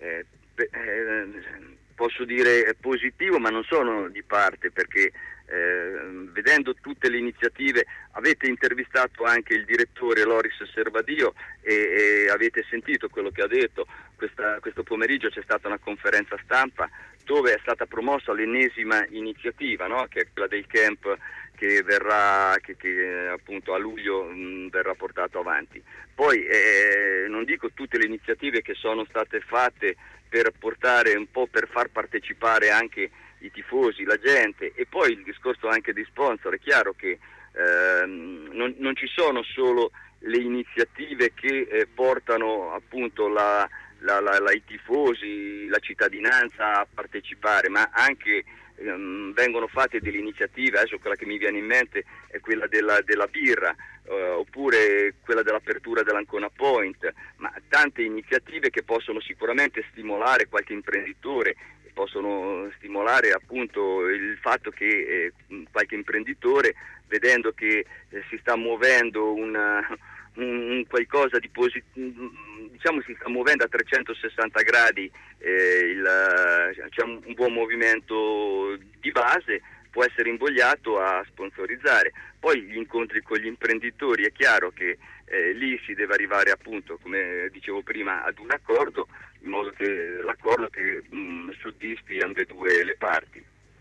S14: posso dire positivo, ma non sono di parte, perché vedendo tutte le iniziative, avete intervistato anche il direttore Loris Servadio e avete sentito quello che ha detto. Questo pomeriggio c'è stata una conferenza stampa dove è stata promossa l'ennesima iniziativa, no? Che è quella del camp che verrà, che appunto a luglio verrà portato avanti. Poi non dico tutte le iniziative che sono state fatte per portare un po', per far partecipare anche i tifosi, la gente, e poi il discorso anche di sponsor. È chiaro che non ci sono solo le iniziative che portano appunto i tifosi, la cittadinanza a partecipare, ma anche vengono fatte delle iniziative. Adesso quella che mi viene in mente è quella della birra, oppure quella dell'apertura dell'Ancona Point, ma tante iniziative che possono sicuramente stimolare qualche imprenditore, possono stimolare appunto il fatto che qualche imprenditore, vedendo che si sta muovendo un qualcosa di positivo, diciamo si sta muovendo a 360 gradi, c'è un buon movimento di base, può essere invogliato a sponsorizzare. Poi gli incontri con gli imprenditori, è chiaro che lì si deve arrivare appunto, come dicevo prima, ad un accordo, in modo che l'accordo che soddisfi ambedue le parti.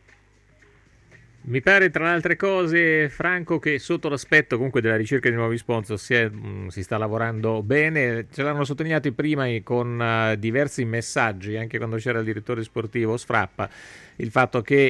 S3: Mi pare, tra le altre cose, Franco, che sotto l'aspetto comunque della ricerca di nuovi sponsor si sta lavorando bene. Ce l'hanno sottolineato prima con diversi messaggi, anche quando c'era il direttore sportivo Sfrappa, il fatto che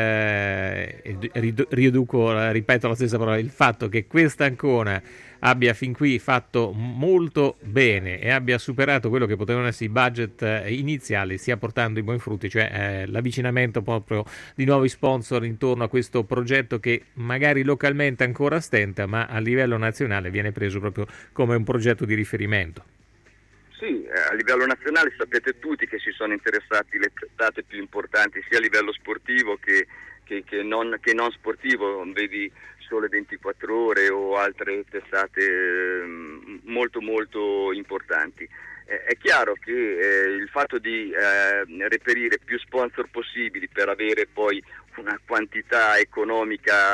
S3: ripeto la stessa parola, il fatto che questa Ancona abbia fin qui fatto molto bene e abbia superato quello che potevano essere i budget iniziali, stia portando i buoni frutti, cioè l'avvicinamento proprio di nuovi sponsor intorno a questo progetto che magari localmente ancora stenta, ma a livello nazionale viene preso proprio come un progetto di riferimento.
S14: Sì, a livello nazionale sapete tutti che si sono interessati le testate più importanti, sia a livello sportivo che non sportivo, vedi Sole 24 Ore o altre testate molto molto importanti. È chiaro che il fatto di reperire più sponsor possibili per avere poi una quantità economica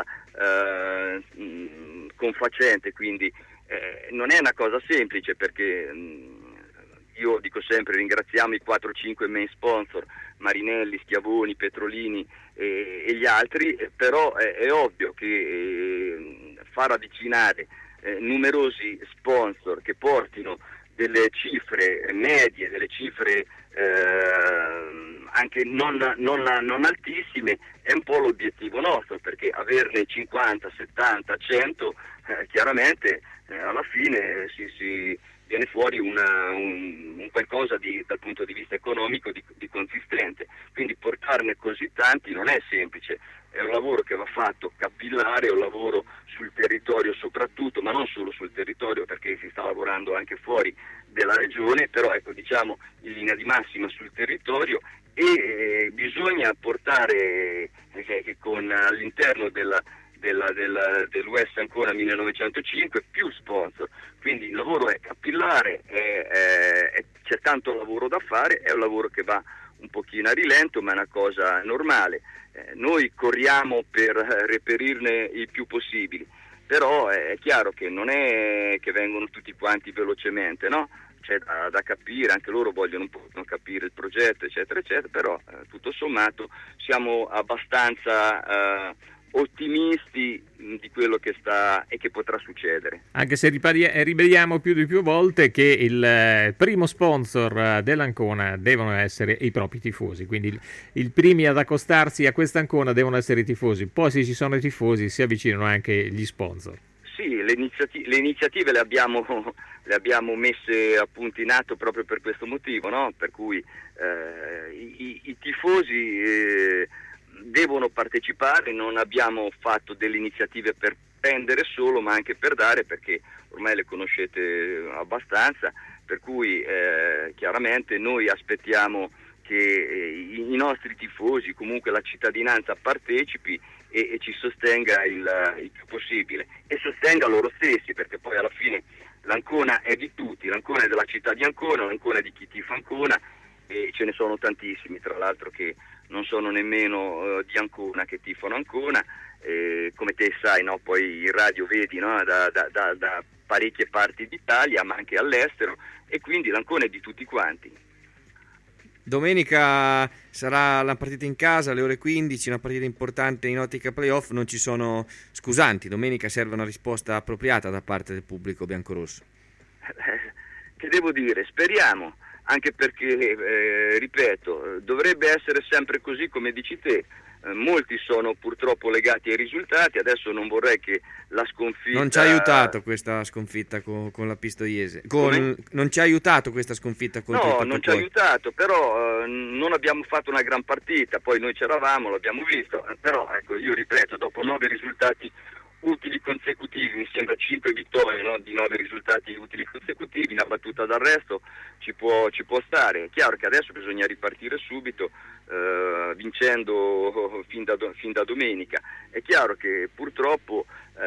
S14: confacente, quindi non è una cosa semplice, perché io dico sempre ringraziamo i 4-5 main sponsor, Marinelli, Schiavoni, Petrolini e gli altri, però è ovvio che far avvicinare numerosi sponsor che portino delle cifre medie, delle cifre anche non altissime, è un po' l'obiettivo nostro, perché averne 50, 70, 100 chiaramente alla fine si viene fuori un qualcosa dal punto di vista economico di consistente. Quindi portarne così tanti non è semplice, è un lavoro che va fatto capillare, è un lavoro sul territorio soprattutto, ma non solo sul territorio, perché si sta lavorando andando anche fuori della regione, però ecco, diciamo in linea di massima sul territorio, e bisogna portare con all'interno dell'US Ancona 1905 più sponsor, quindi il lavoro è capillare, c'è tanto lavoro da fare, è un lavoro che va un pochino a rilento, ma è una cosa normale. Noi corriamo per reperirne il più possibili, però è chiaro che non è che vengono tutti quanti velocemente, no? C'è da capire, anche loro vogliono un po' capire il progetto, eccetera, eccetera, però tutto sommato siamo abbastanza ottimisti di quello che sta e che potrà succedere.
S3: Anche se ribadiamo più di più volte che il primo sponsor dell'Ancona devono essere i propri tifosi, quindi i primi ad accostarsi a quest'Ancona devono essere i tifosi, poi se ci sono i tifosi si avvicinano anche gli sponsor.
S14: Sì, le iniziative le abbiamo messe appunto in atto proprio per questo motivo, no? Per cui i tifosi devono partecipare, non abbiamo fatto delle iniziative per prendere solo, ma anche per dare, perché ormai le conoscete abbastanza, per cui chiaramente noi aspettiamo che i nostri tifosi, comunque la cittadinanza, partecipi e ci sostenga il più possibile, e sostenga loro stessi, perché poi alla fine l'Ancona è di tutti, l'Ancona è della città di Ancona, l'Ancona è di chi tifa Ancona, e ce ne sono tantissimi, tra l'altro, che non sono nemmeno di Ancona, che tifano Ancona, come te sai, no? Poi in radio vedi, no? da parecchie parti d'Italia, ma anche all'estero, e quindi l'Ancona è di tutti quanti.
S4: Domenica sarà la partita in casa alle ore 15, una partita importante in ottica playoff, non ci sono scusanti, domenica serve una risposta appropriata da parte del pubblico biancorosso.
S14: Che devo dire, speriamo, anche perché, ripeto, dovrebbe essere sempre così come dici te. Molti sono purtroppo legati ai risultati, adesso non vorrei che la sconfitta...
S4: Non ci ha aiutato questa sconfitta con la Pistoiese, non ci ha aiutato questa sconfitta contro il Totopoi.
S14: No, non ci ha aiutato, però non abbiamo fatto una gran partita, poi noi c'eravamo, l'abbiamo visto, però ecco, io ripeto, dopo 9 risultati utili consecutivi, mi sembra 5 vittorie, no? Di 9 risultati utili consecutivi, una battuta d'arresto ci può stare. È chiaro che adesso bisogna ripartire subito, vincendo fin da domenica. È chiaro che purtroppo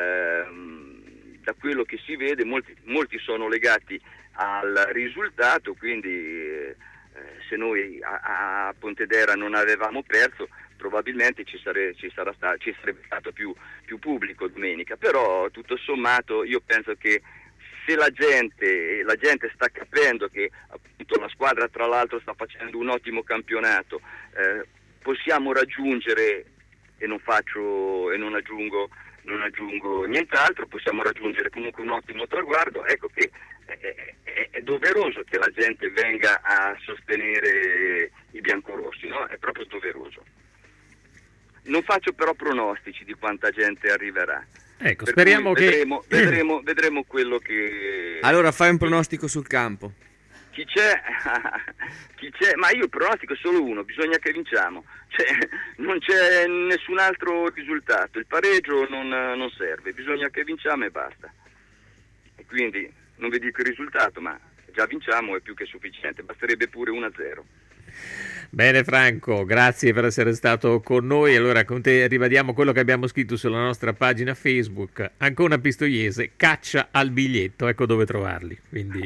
S14: da quello che si vede molti sono legati al risultato, quindi se noi a Pontedera non avevamo perso, probabilmente ci sarebbe stato più pubblico domenica, però tutto sommato io penso che se la gente sta capendo che appunto la squadra tra l'altro sta facendo un ottimo campionato, possiamo raggiungere, e non aggiungo nient'altro, possiamo raggiungere comunque un ottimo traguardo. Ecco che è doveroso che la gente venga a sostenere i biancorossi, no? È proprio doveroso. Non faccio però pronostici di quanta gente arriverà.
S3: Ecco, speriamo che...
S14: Vedremo quello che...
S4: Allora fai un pronostico sul campo.
S14: Chi c'è? Ma io pronostico solo uno, bisogna che vinciamo. Non c'è nessun altro risultato, il pareggio non serve, bisogna che vinciamo e basta. E quindi non vi dico il risultato, ma già vinciamo è più che sufficiente, basterebbe pure 1-0.
S3: Bene Franco, grazie per essere stato con noi. Allora con te ribadiamo quello che abbiamo scritto sulla nostra pagina Facebook: Ancona Pistoiese caccia al biglietto, ecco dove trovarli. Quindi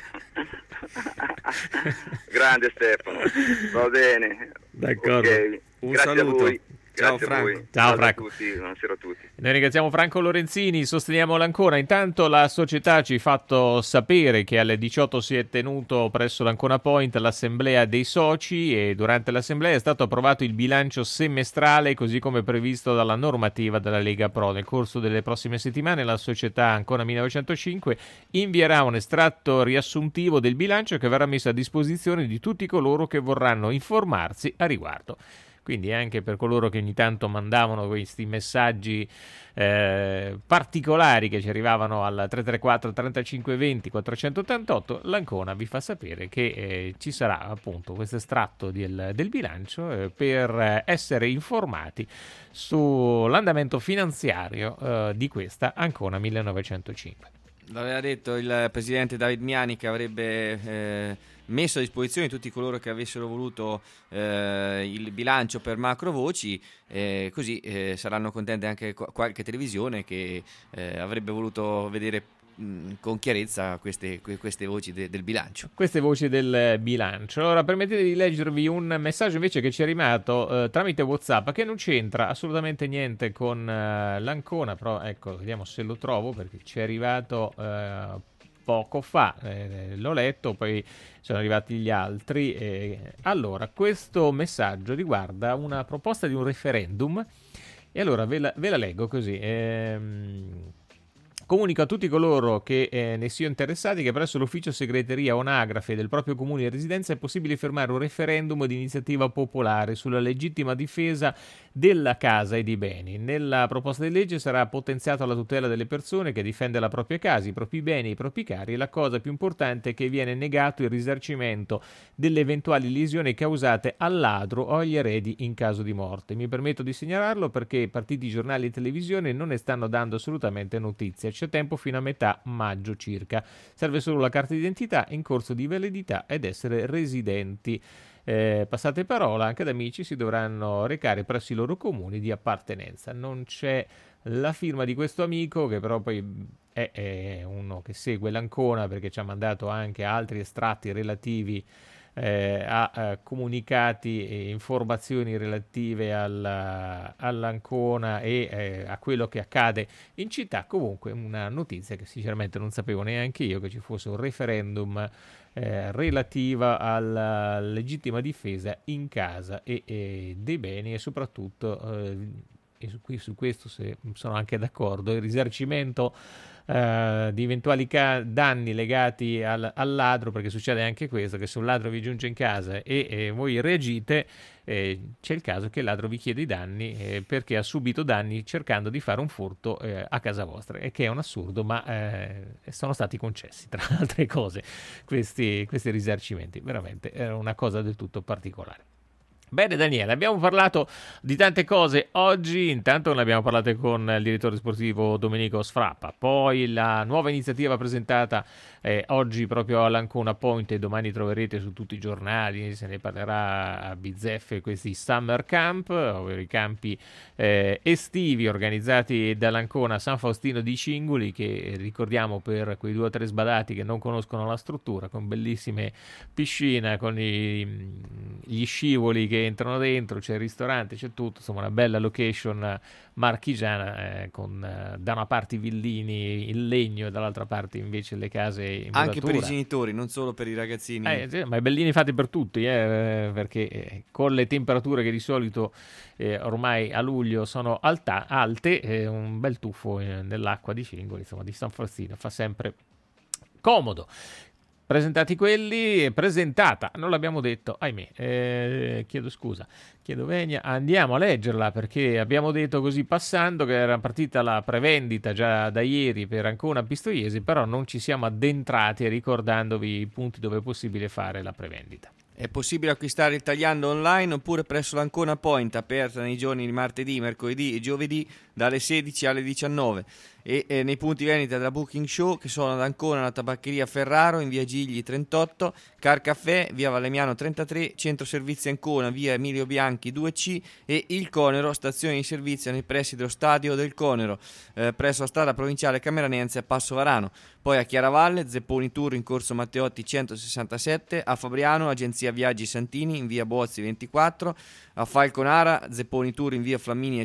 S14: grande Stefano, va bene,
S3: d'accordo.
S14: Okay.
S4: Un
S14: grazie
S4: saluto.
S14: a voi.
S4: Ciao
S14: Grazie
S4: Franco.
S14: a voi.
S3: Ciao Franco.
S14: A tutti, buonasera a tutti.
S3: Noi ringraziamo Franco Lorenzini, sosteniamo l'Ancona. Intanto la società ci ha fatto sapere che alle 18 si è tenuto presso l'Ancona Point l'assemblea dei soci, e durante l'assemblea è stato approvato il bilancio semestrale così come previsto dalla normativa della Lega Pro. Nel corso delle prossime settimane la società Ancona 1905 invierà un estratto riassuntivo del bilancio che verrà messo a disposizione di tutti coloro che vorranno informarsi a riguardo. Quindi anche per coloro che ogni tanto mandavano questi messaggi particolari che ci arrivavano al 334 35 20 488, l'Ancona vi fa sapere che ci sarà appunto questo estratto del bilancio per essere informati sull'andamento finanziario di questa Ancona 1905.
S4: L'aveva detto il presidente David Miani che avrebbe messo a disposizione tutti coloro che avessero voluto il bilancio per macro voci, così saranno contente anche qualche televisione che avrebbe voluto vedere con chiarezza queste voci del bilancio.
S3: Queste voci del bilancio. Allora, permettete di leggervi un messaggio invece che ci è arrivato tramite WhatsApp, che non c'entra assolutamente niente con l'Ancona, però ecco, vediamo se lo trovo, perché ci è arrivato poco fa, l'ho letto, poi sono arrivati gli altri. Allora, questo messaggio riguarda una proposta di un referendum, e allora ve la leggo così. Comunico a tutti coloro che ne siano interessati che presso l'ufficio segreteria o anagrafe del proprio comune di residenza è possibile firmare un referendum di iniziativa popolare sulla legittima difesa della casa e dei beni. Nella proposta di legge sarà potenziata la tutela delle persone che difende la propria casa, i propri beni e i propri cari, e la cosa più importante è che viene negato il risarcimento delle eventuali lesioni causate al ladro o agli eredi in caso di morte. Mi permetto di segnalarlo perché partiti, giornali e televisione non ne stanno dando assolutamente notizia. C'è tempo fino a metà maggio circa. Serve solo la carta d'identità in corso di validità ed essere residenti. Passate parola, anche ad amici si dovranno recare presso i loro comuni di appartenenza. Non c'è la firma di questo amico, che però poi è uno che segue l'Ancona, perché ci ha mandato anche altri estratti relativi a comunicati e informazioni relative all'Ancona e a quello che accade in città. Comunque una notizia che sinceramente non sapevo neanche io, che ci fosse un referendum relativa alla legittima difesa in casa e dei beni, e soprattutto e su questo sono anche d'accordo, il risarcimento di eventuali danni legati al ladro, perché succede anche questo, che se un ladro vi giunge in casa e voi reagite, c'è il caso che il ladro vi chiede i danni perché ha subito danni cercando di fare un furto a casa vostra, e che è un assurdo, ma sono stati concessi, tra altre cose, questi risarcimenti. Veramente è una cosa del tutto particolare. Bene Daniele, abbiamo parlato di tante cose oggi. Intanto ne abbiamo parlato con il direttore sportivo Domenico Sfrappa, poi la nuova iniziativa presentata oggi proprio all'Ancona Point, e domani troverete su tutti i giornali, se ne parlerà a bizzeffe, questi Summer Camp, ovvero i campi estivi organizzati dall'Ancona San Faustino di Cingoli, che ricordiamo per quei 2 o 3 sbadati che non conoscono la struttura, con bellissime piscine, con gli scivoli che entrano dentro, c'è il ristorante, c'è tutto, insomma una bella location marchigiana, con da una parte i villini in legno e dall'altra parte invece le case in muratura.
S4: Anche per i genitori, non solo per i ragazzini.
S3: Sì, ma i bellini fatti per tutti, perché con le temperature che di solito ormai a luglio sono alte, un bel tuffo nell'acqua di Cingoli, insomma di San Faustino, fa sempre comodo. Presentati quelli, presentata, non l'abbiamo detto, ahimè, chiedo venia, andiamo a leggerla, perché abbiamo detto così passando che era partita la prevendita già da ieri per Ancona Pistoiese, però non ci siamo addentrati ricordandovi i punti dove è possibile fare la prevendita.
S4: È possibile acquistare il tagliando online oppure presso l'Ancona Point, aperta nei giorni di martedì, mercoledì e giovedì dalle 16 alle 19, e nei punti vendita della Booking Show, che sono ad Ancona la tabaccheria Ferraro in via Gigli 38, Car Caffè via Valemiano 33, centro servizi Ancona via Emilio Bianchi 2C, e il Conero, stazione di servizio nei pressi dello stadio del Conero, presso la strada provinciale cameranense a Passo Varano. Poi a Chiaravalle, Zepponi Tour in corso Matteotti 167, a Fabriano, agenzia Viaggi Santini in via Bozzi 24, a Falconara, Zepponi Tour in via Flaminia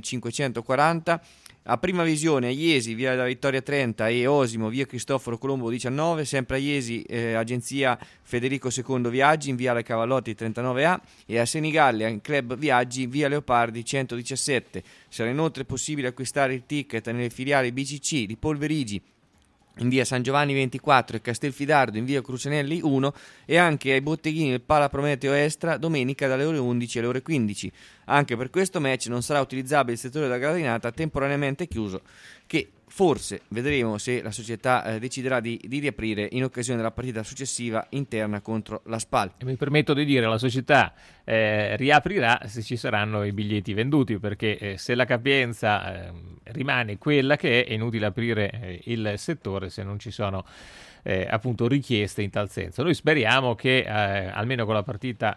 S4: 540, a Prima Visione a Iesi, via della Vittoria 30, e Osimo, via Cristoforo Colombo 19, sempre a Iesi, agenzia Federico II Viaggi in via Cavallotti 39A, e a Senigallia in Club Viaggi via Leopardi 117. Sarà inoltre possibile acquistare il ticket nelle filiali BCC di Polverigi in via San Giovanni 24 e Castelfidardo in via Crucenelli 1, e anche ai botteghini del Pala Prometeo Estra domenica dalle ore 11 alle ore 15. Anche per questo match non sarà utilizzabile il settore della gradinata, temporaneamente chiuso, che forse vedremo se la società deciderà di riaprire in occasione della partita successiva interna contro la Spal.
S3: E mi permetto di dire, la società riaprirà se ci saranno i biglietti venduti, perché se la capienza rimane quella che è inutile aprire il settore se non ci sono appunto richieste in tal senso. Noi speriamo che almeno con la partita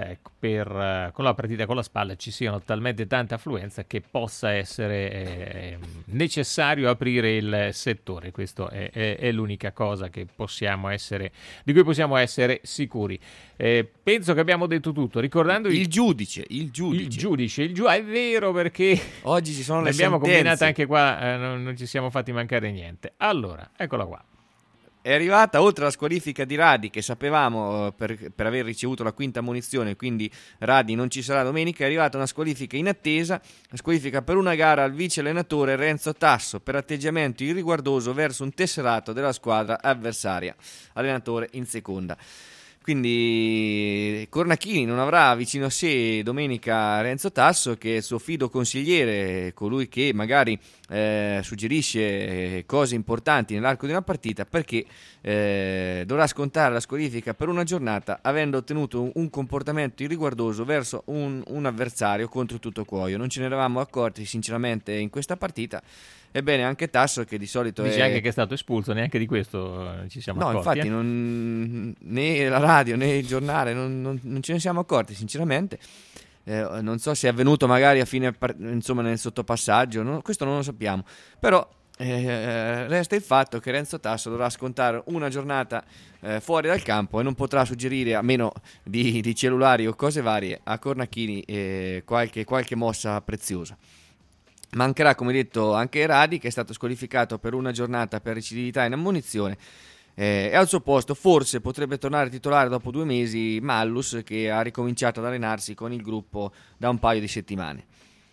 S3: con la spalla ci siano talmente tanta affluenza che possa essere necessario aprire il settore. Questo è l'unica cosa di cui possiamo essere sicuri. Penso che abbiamo detto tutto, ricordando
S4: il giudice.
S3: È vero, perché
S4: oggi ci sono le
S3: abbiamo
S4: sentenze.
S3: Combinata anche qua, non ci siamo fatti mancare niente. Allora, eccola qua.
S4: È arrivata, oltre alla squalifica di Radi, che sapevamo per aver ricevuto la quinta ammonizione, quindi Radi non ci sarà domenica, è arrivata una squalifica in attesa, una squalifica per una gara al vice allenatore Renzo Tasso per atteggiamento irriguardoso verso un tesserato della squadra avversaria, allenatore in seconda. Quindi Cornachini non avrà vicino a sé domenica Renzo Tasso, che è il suo fido consigliere, colui che magari suggerisce cose importanti nell'arco di una partita, perché dovrà scontare la squalifica per una giornata avendo ottenuto un comportamento irriguardoso verso un avversario contro tutto cuoio. Non ce ne eravamo accorti sinceramente in questa partita. Ebbene, anche Tasso, che di solito
S3: dice anche che è stato espulso, neanche di questo ci siamo accorti.
S4: No, infatti né la radio né il giornale non ce ne siamo accorti sinceramente. Non so se è avvenuto magari a fine insomma nel sottopassaggio, questo non lo sappiamo, però resta il fatto che Renzo Tasso dovrà scontare una giornata fuori dal campo e non potrà suggerire, a meno di cellulari o cose varie, a Cornachini qualche mossa preziosa. Mancherà, come detto, anche Radi, che è stato squalificato per una giornata per recidività in ammonizione, e al suo posto forse potrebbe tornare titolare dopo 2 mesi Mallus, che ha ricominciato ad allenarsi con il gruppo da un paio di settimane.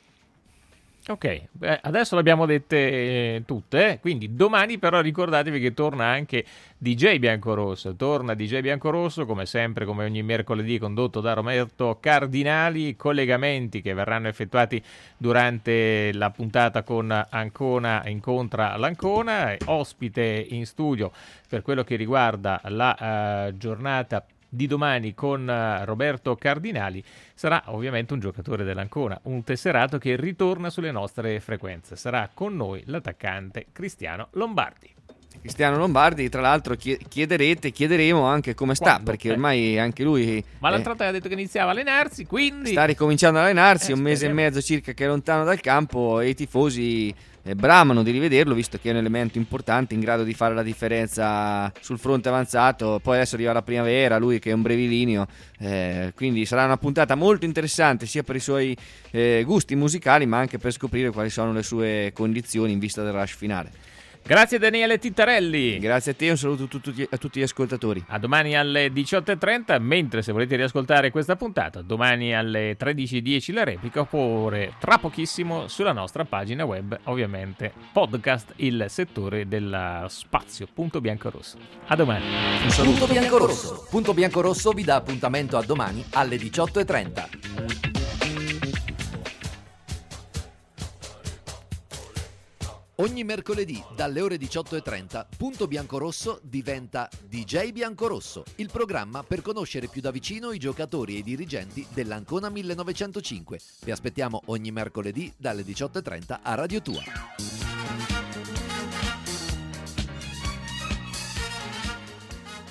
S3: Ok, adesso le abbiamo dette tutte, quindi domani però ricordatevi che torna anche DJ Biancorosso, come sempre, come ogni mercoledì, condotto da Roberto Cardinali, collegamenti che verranno effettuati durante la puntata con Ancona incontra l'Ancona, ospite in studio per quello che riguarda la giornata di domani con Roberto Cardinali sarà ovviamente un giocatore dell'Ancona, un tesserato che ritorna sulle nostre frequenze. Sarà con noi l'attaccante Cristiano Lombardi.
S4: Tra l'altro chiederemo anche come sta, perché ormai anche lui
S3: ma l'altra volta ha detto che iniziava a allenarsi, quindi
S4: sta ricominciando a allenarsi, un mese e mezzo circa che è lontano dal campo, e i tifosi bramano di rivederlo, visto che è un elemento importante in grado di fare la differenza sul fronte avanzato. Poi adesso arriva la primavera, lui che è un brevilineo, quindi sarà una puntata molto interessante sia per i suoi gusti musicali, ma anche per scoprire quali sono le sue condizioni in vista del rush finale.
S3: Grazie Daniele Tittarelli.
S4: Grazie a te, un saluto a tutti gli ascoltatori.
S3: A domani alle 18.30, mentre se volete riascoltare questa puntata, domani alle 13.10 la replica, oppure tra pochissimo sulla nostra pagina web, ovviamente podcast, il settore dello spazio. Punto Biancorosso. A domani.
S1: Punto Biancorosso. Punto Biancorosso vi dà appuntamento a domani alle 18.30. Ogni mercoledì dalle ore 18.30 Punto Biancorosso diventa DJ Biancorosso, il programma per conoscere più da vicino i giocatori e i dirigenti dell'Ancona 1905. Vi aspettiamo ogni mercoledì dalle 18.30 a Radio Tua.